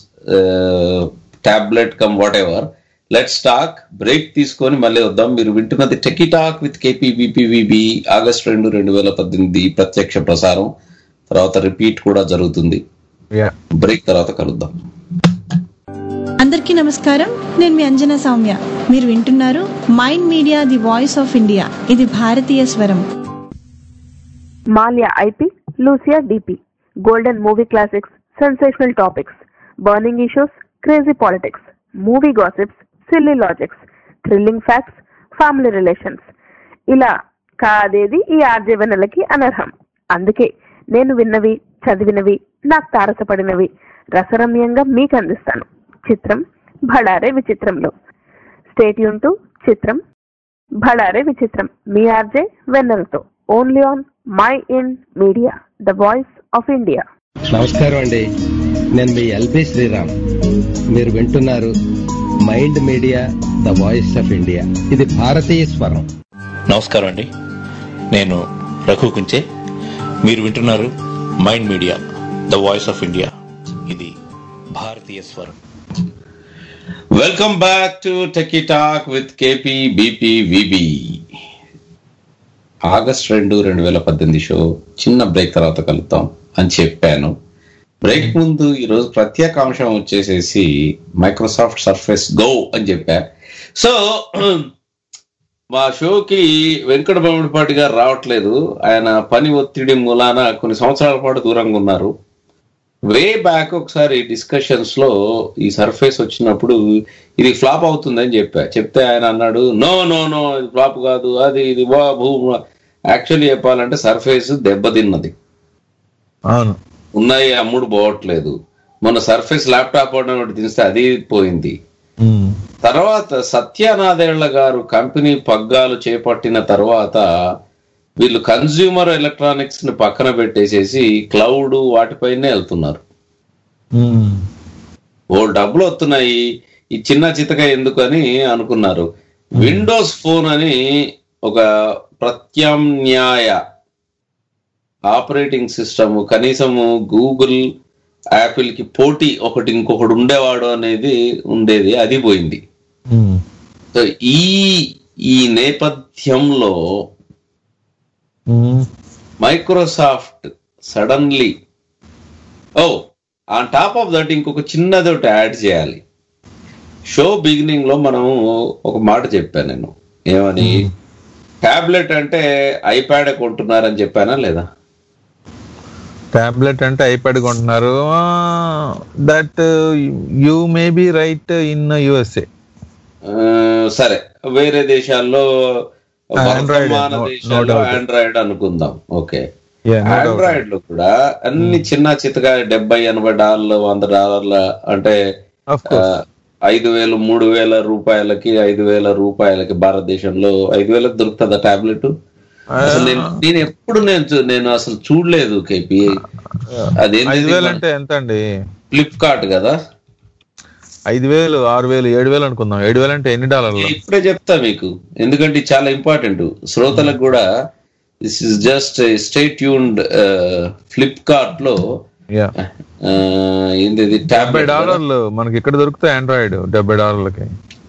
tablet come whatever. Let's talk. Break తీసుకొని మళ్ళీ వద్దాం. మీరు వింటున్నది techie talk with KPBPVB. August 2, 2018 ప్రత్యక్ష ప్రసారం. తర్వాత రిపీట్ కూడా జరుగుతుంది. బ్రేక్ తర్వాత కలుద్దాం. అందరికీ నమస్కారం, నేను మీ అంజనా సౌమ్య. మీరు వింటున్నారు mind media the voice of India. ఇది భారతీయ స్వరం. మాల్యా IP, లూసియా DP, golden movie classics, sensational topics, burning issues, crazy politics, movie gossips, silly logics, thrilling facts, family relations, ఇలా కాదేది ఈ ఆర్జీవనలకి అనర్హం. అందుకే నేను విన్నవి, చదివినవి, నాకు తారసపడినవి రసరమ్యంగా మీకు అందిస్తాను. చిత్రం భడారే విచిత్రంలో. స్టే ట్యూన్ టు చిత్రం భడారే విచిత్రం, మీ ఆర్జే వెన్నెలతో. Only on mind media, the voice of India. నమస్కారం అండి, నేను మీ LB శ్రీరామ్. మీరు వింటున్నారు mind media, the voice of India. ఇది భారతీయ స్వరం. నమస్కారం అండి, నేను రఘు కుంచే. మీరు వింటున్నారు mind media, the voice of India. ఇది భారతీయ స్వరం. Welcome back to techie talk with KPBPVB. August 2, 2018 show. చిన్న బ్రేక్ తర్వాత కలుద్దాం అని చెప్పాను. బ్రేక్ ముందు ఈరోజు ప్రత్యేక అంశం వచ్చేసేసి మైక్రోసాఫ్ట్ సర్ఫేస్ గో అని చెప్పా. సో మా షోకి వెంకట బొమ్మడిపాటి గారు రావట్లేదు. ఆయన పని ఒత్తిడి మూలాన కొన్ని సంవత్సరాల పాటు దూరంగా ఉన్నారు. వే బ్యాక్ ఒకసారి డిస్కషన్స్ లో ఈ సర్ఫేస్ వచ్చినప్పుడు ఇది ఫ్లాప్ అవుతుందని చెప్తే ఆయన అన్నాడు, నో నో నో ఇది ఫ్లాప్ కాదు, అది ఇది యాక్చువల్లీ చెప్పాలంటే సర్ఫేస్ దెబ్బతిన్నది, ఉన్నాయి అమ్ముడు పోవట్లేదు. మొన్న సర్ఫేస్ ల్యాప్టాప్ ఒకటి తీస్తే అది పోయింది. తర్వాత సత్యనాదేళ్ల గారు కంపెనీ పగ్గాలు చేపట్టిన తర్వాత వీళ్ళు కన్స్యూమర్ ఎలక్ట్రానిక్స్ ని పక్కన పెట్టేసేసి క్లౌడ్ వాటిపైనే వెళ్తున్నారు. డబ్బులు వస్తున్నాయి, ఈ చిన్న చితక ఎందుకని అనుకున్నారు. విండోస్ ఫోన్ అని ఒక ప్రత్యామ్నాయ ఆపరేటింగ్ సిస్టమ్, కనీసము గూగుల్, యాపిల్ కి పోటీ ఇంకొకటి ఉండేవాడు అనేది ఉండేది, అది పోయింది. సో ఈ నేపథ్యంలో Microsoft suddenly on top of that ఇంకొక చిన్నది ఒకటి యాడ్ చేయాలి. షో బిగినింగ్ లో మనం ఒక మాట చెప్పాను నేను, ఏమని, టాబ్లెట్ అంటే ఐప్యాడ్ కొంటున్నారని చెప్పానా లేదా? టాబ్లెట్ అంటే ఐప్యాడ్ కొంటున్నారు, that you may be right in USA. సరే, వేరే దేశాల్లో ఆండ్రాయిడ్ అనుకుందాం. ఓకే, ఆండ్రాయిడ్ లో కూడా అన్ని చిన్న చిత్తగా $70-80 $100 అంటే 5,000 3,000 రూపాయలకి 5,000 రూపాయలకి భారతదేశంలో 5,000 దొరుకుతుందా టాబ్లెట్? అసలు నేను ఎప్పుడు నేను అసలు చూడలేదు. KP అదేంటే ఎంత అండి? ఫ్లిప్కార్ట్ కదా, 5,000, 6,000, 7,000 అనుకుందాం. 7,000 అంటే ఎన్ని డాలర్లు? ఇప్పుడే చెప్తా మీకు, ఎందుకంటే చాలా ఇంపార్టెంట్ శ్రోతలకు కూడా. This is just stay tuned. Flipkart లో ఏంది $70 మనకి ఇక్కడ దొరుకుతాయి ఆండ్రాయిడ్ $70.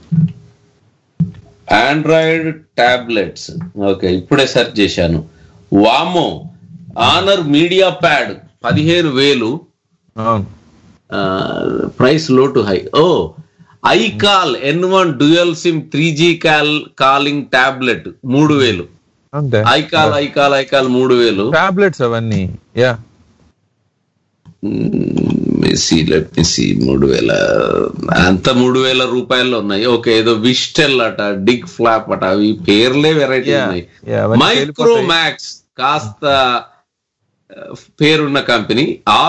Android tablets. ఓకే, ఇప్పుడే సెర్చ్ చేశాను. వామో Honor media pad 15,000. Price low to high. ICall N1 dual SIM 3G calling tablet 3,000. ICall 3,000 tablets అవన్నీ. లెట్ మీ సీ 3,000 అంత 3,000 రూపాయల్లో ఉన్నాయి. ఓకే, ఏదో విస్టెల్ అట, డిగ్ ఫ్లాప్ అట, అవి పేర్లే వెరైటీ ఉన్నాయి. మైక్రోమాక్స్ కాస్త పేరున్న కంపెనీ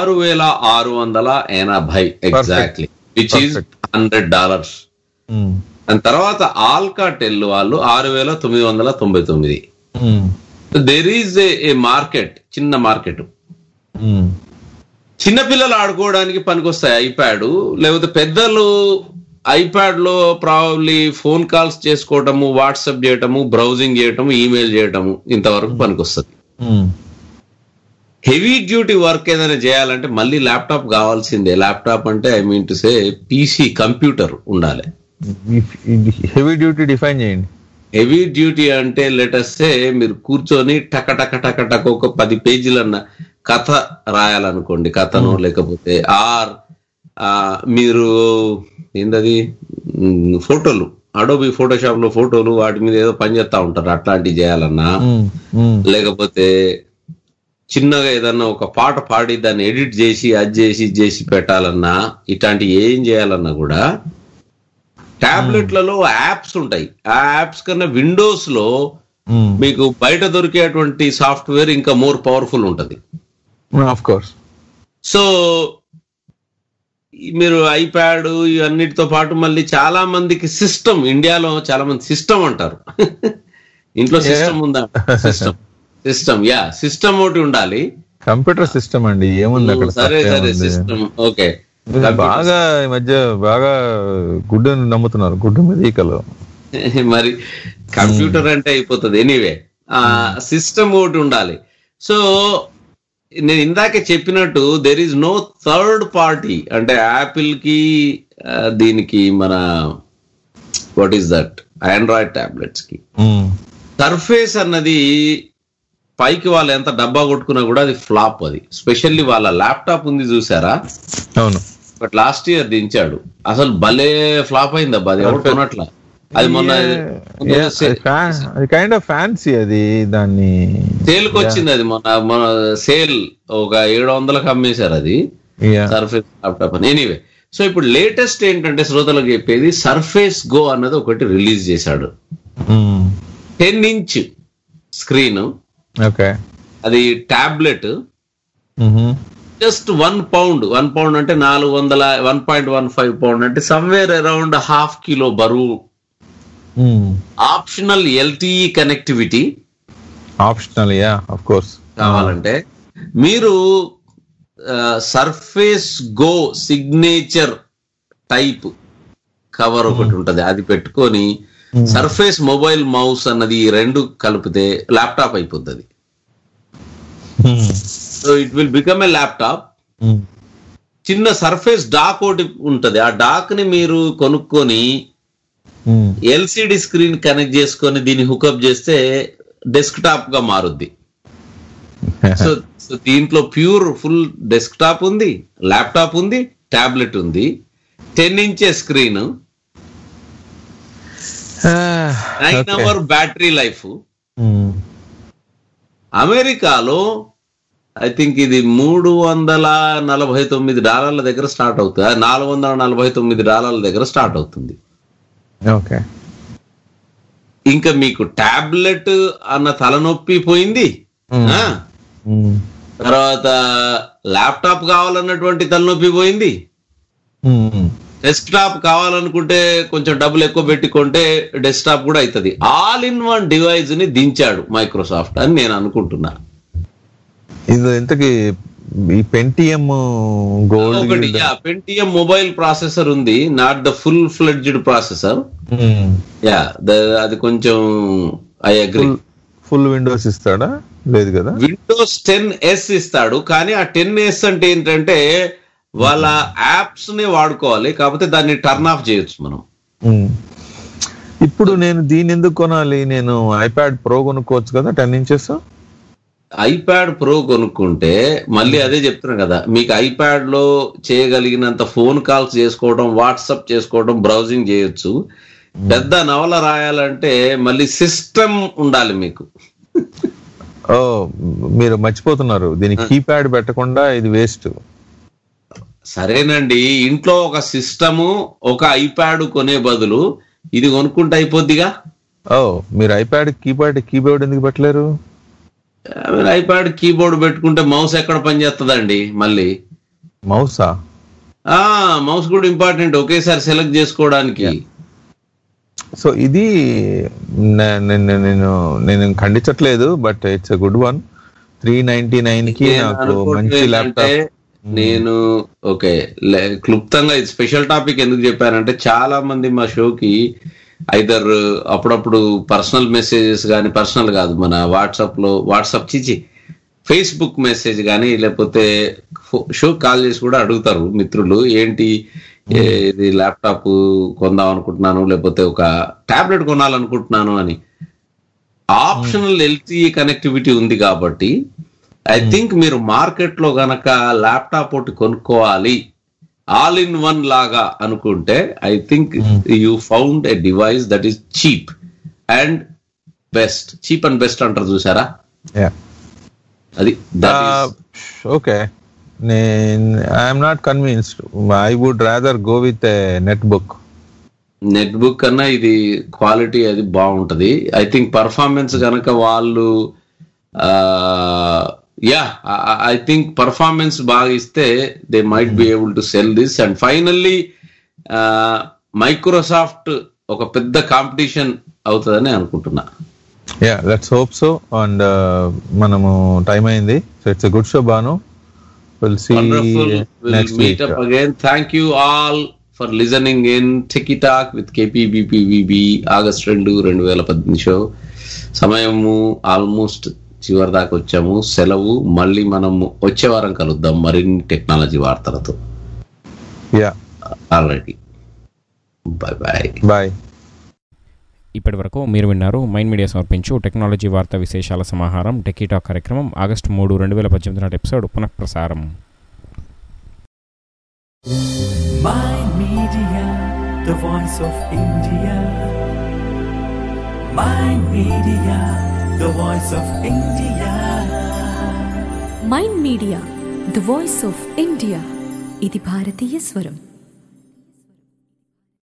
6,680 ఎగ్జాక్ట్లీ, విచ్ ఈజ్ $100. దాని తర్వాత ఆల్కాటెల్ వాళ్ళు 6,999. దెర్ ఈజ్ ఏ మార్కెట్, చిన్న మార్కెట్. చిన్నపిల్లలు ఆడుకోవడానికి పనికొస్తాయి ఐప్యాడ్, లేకపోతే పెద్దలు ఐప్యాడ్ లో ప్రాబబ్లీ ఫోన్ కాల్స్ చేసుకోవటము, వాట్సాప్ చేయటము, బ్రౌజింగ్ చేయటము, ఈమెయిల్ చేయటము, ఇంతవరకు పనికొస్తుంది. హెవీ డ్యూటీ వర్క్ ఏదైనా చేయాలంటే మళ్ళీ ల్యాప్టాప్ కావాల్సిందే. ల్యాప్టాప్ అంటే I mean to say PC, computer ఉండాలి. హెవీ డ్యూటీ డిఫైన్ చేయండి. హెవీ డ్యూటీ అంటే లెటర్స్ మీరు కూర్చొని టక టక టక టక ఒక 10 పేజీలన్న కథ రాయాలనుకోండి, కథను, లేకపోతే మీరు ఏంటది ఫోటోలు, అడోబీ ఫోటోషాప్ లో ఫోటోలు, వాటి మీద ఏదో పని చేస్తా ఉంటారు, అట్లాంటివి చేయాలన్నా, లేకపోతే చిన్నగా ఏదన్నా ఒక పాట పాడి దాన్ని ఎడిట్ చేసి అది చేసి పెట్టాలన్నా, ఇట్లాంటి ఏం చేయాలన్నా కూడా టాబ్లెట్లలో యాప్స్ ఉంటాయి. ఆ యాప్స్ కన్నా విండోస్ లో మీకు బయట దొరికేటువంటి సాఫ్ట్వేర్ ఇంకా మోర్ పవర్ఫుల్ ఉంటది. Of course. సో మీరు ఐప్యాడ్ ఇవన్నిటితో పాటు మళ్ళీ చాలా మందికి సిస్టమ్, ఇండియాలో చాలా మంది సిస్టమ్ అంటారు. ఇంట్లో సిస్టమ్ ఉందా? సిస్టమ్ ఒకటి ఉండాలి. కంప్యూటర్ సిస్టమ్ అండి, ఏముంది అక్కడ? సరే సిస్టమ్. ఓకే, బాగా ఈ మధ్య బాగా గుడ్డు నమ్ముతున్నారు, గుడ్డు మీద ఈకలు. మరి కంప్యూటర్ అంటే అయిపోతుంది. ఎనీవే, సిస్టమ్ ఒకటి ఉండాలి. సో నేను ఇందాకే చెప్పినట్టు there is no third party. అంటే యాపిల్ కి దీనికి మన what is that Android tablets కి సర్ఫేస్ అన్నది పైకి వాళ్ళు ఎంత డబ్బా కొట్టుకున్నా కూడా అది ఫ్లాప్. అది స్పెషల్లీ వాళ్ళ ల్యాప్టాప్ ఉంది చూసారా? అవును, బట్ లాస్ట్ ఇయర్ దించాడు, అసలు భలే ఫ్లాప్ అయింది అబ్బా. అది ఎవరు కొనట్లా. అది మొన్న కైండ్ ఆఫ్ ఫ్యాన్సీ, అది దాన్ని సేల్కి వచ్చింది. అది మన సేల్ ఒక 700కి అమ్మేశారు అది సర్ఫేస్ ల్యాప్టాప్ అని. ఎనీవే, సో ఇప్పుడు లేటెస్ట్ ఏంటంటే శ్రోతలకు చెప్పేది, సర్ఫేస్ గో అన్నది ఒకటి రిలీజ్ చేశాడు. 10 ఇంచ్ స్క్రీన్. ఓకే, అది టాబ్లెట్. Just 1 pound. 1 పౌండ్ అంటే 1.15 పౌండ్ అంటే సమ్వేర్ అరౌండ్ 1/2 కిలో బరువు. Optional LTE connectivity. Optional, yeah of course. కావాలంటే మీరు Surface Go signature type cover ఒకటి ఉంటది, అది పెట్టుకొని సర్ఫేస్ మొబైల్ మౌస్ అన్నది ఈ రెండు కలిపితే ల్యాప్టాప్ అయిపోతుంది. So it will become a laptop. చిన్న సర్ఫేస్ డాక్ ఒకటి ఉంటది, ఆ డాక్ ని మీరు కొనుక్కొని LCD స్క్రీన్ కనెక్ట్ చేసుకొని దీన్ని హుకప్ చేస్తే డెస్క్ టాప్ గా మారుద్ది. సో దీంట్లో ప్యూర్ ఫుల్ డెస్క్ టాప్ ఉంది, ల్యాప్టాప్ ఉంది, టాబ్లెట్ ఉంది, 10 inches screen, 9 hour battery life. అమెరికాలో ఐ థింక్ ఇది $349 దగ్గర స్టార్ట్ అవుతుంది, $449 దగ్గర స్టార్ట్ అవుతుంది. ఓకే, ఇంకా మీకు టాబ్లెట్ అన్న తలనొప్పి పోయింది. తర్వాత ల్యాప్టాప్ కావాలన్నటువంటి తలనొప్పి పోయింది. డెస్క్టాప్ కావాలనుకుంటే కొంచెం డబ్బులు ఎక్కువ పెట్టుకుంటే డెస్క్టాప్ కూడా అవుతుంది. ఆల్ ఇన్ వన్ డివైస్ ని దించాడు మైక్రోసాఫ్ట్ అని నేను అనుకుంటున్నా. ఇది ఇంతకి ఈ పెంటిఎం గోల్డ్ ఒకటి పెంటిఎం మొబైల్ ప్రాసెసర్ ఉంది, not the full fledged processor. Yeah అది కొంచెం ఐ అగ్రీ. ఫుల్ విండోస్ ఇస్తాడా? లేదు కదా. విండోస్ 10S ఇస్తాడు, కానీ ఆ 10S అంటే ఏంటంటే వాళ్ళ యాప్స్ ని వాడుకోవాలి, కాకపోతే దాన్ని టర్న్ ఆఫ్ చేయొచ్చు మనం. ఇప్పుడు నేను దీన్ని ఎందుకు కొనాలి? నేను ఐప్యాడ్ ప్రో కొనుక్కోవచ్చు కదా 10 inches. ఐప్యాడ్ ప్రో కొనుక్కుంటే మళ్ళీ అదే చెప్తున్నాను కదా, మీకు ఐప్యాడ్ లో చేయగలిగినంత ఫోన్ కాల్స్ చేసుకోవడం, వాట్సాప్ చేసుకోవడం, బ్రౌజింగ్ చేయొచ్చు. పెద్ద నవల రాయాలంటే మళ్ళీ సిస్టమ్ ఉండాలి మీకు. ఓ మీరు మర్చిపోతున్నారు, దీనికి కీప్యాడ్ పెట్టకుండా ఇది వేస్ట్. సరేనండి, ఇంట్లో ఒక సిస్టము ఒక ఐప్యాడ్ కొనే బదులు ఇది కొనుక్కుంటే అయిపోద్దిగా. ఓ మీరు ఐప్యాడ్ కీబోర్డ్ ఎందుకు పెట్టలేరు? ఐప్యాడ్ కీబోర్డ్ పెట్టుకుంటే మౌస్ ఎక్కడ పనిచేస్తుందండి మళ్ళీ? మౌసా? మౌస్ కూడా ఇంపార్టెంట్, ఒకేసారి సెలెక్ట్ చేసుకోవడానికి. సో ఇది నేను ఖండించట్లేదు, but it's a good one. 399 కి నాకు మంచి ల్యాప్టాప్. నేను ఓకే క్లుప్తంగా ఇది స్పెషల్ టాపిక్ ఎందుకు చెప్పానంటే, చాలా మంది మా షోకి ఐదర్ అప్పుడప్పుడు పర్సనల్ మెసేజెస్ కానీ, పర్సనల్ కాదు మన వాట్సాప్ ఫేస్బుక్ మెసేజ్ కానీ, లేకపోతే షో కాల్ చేసి కూడా అడుగుతారు మిత్రులు, ఏంటి ఇది ల్యాప్టాప్ కొందాం అనుకుంటున్నాను, లేకపోతే ఒక టాబ్లెట్ కొనాలనుకుంటున్నాను అని. ఆప్షనల్ LTE కనెక్టివిటీ ఉంది కాబట్టి ఐ థింక్ మీరు మార్కెట్ లో గనక ల్యాప్టాప్ ఒకటి కొనుక్కోవాలి ఆల్ ఇన్ వన్ లాగా అనుకుంటే, I think you found a device that is cheap and best. Cheap and best అంటారు చూసారా, అది. Okay, I'm not convinced. I would rather go with netbook కన్నా ఇది క్వాలిటీ అది బాగుంటది. ఐ థింక్ పర్ఫార్మెన్స్ గనక వాళ్ళు ఐ థింక్ పర్ఫార్మెన్స్ బాగా ఇస్తే they might be able to sell this. And finally Microsoft ఒక పెద్ద కాంపిటీషన్ అవుతుందని అనుకుంటున్నా. Let's hope so. అండ్ మనము టైం అయింది. So it's a good show బాను. We'll see next week. Meet up again. Thank you all for listening in Techie Talk with KPBPVB August 2, 2018 show. సమయము almost చివరి దాకా వచ్చాము. సెలవు. మళ్ళీ మనము వచ్చే వారం కలుద్దాం మరిన్ని టెక్నాలజీ వార్తలతో. Already bye. ఇప్పటి వరకు మీరు విన్నారు మైండ్ మీడియా సమర్పించు టెక్నాలజీ వార్తా విశేషాల సమాహారం టెకీ టాక్ కార్యక్రమం ఆగస్టు 3, 2018 నాటి ఎపిసోడ్ పునఃప్రసారం. Mind Media, the voice of India. Mind Media, the voice of India. Mind media the voice of India. ఇది భారతీయ స్వరం.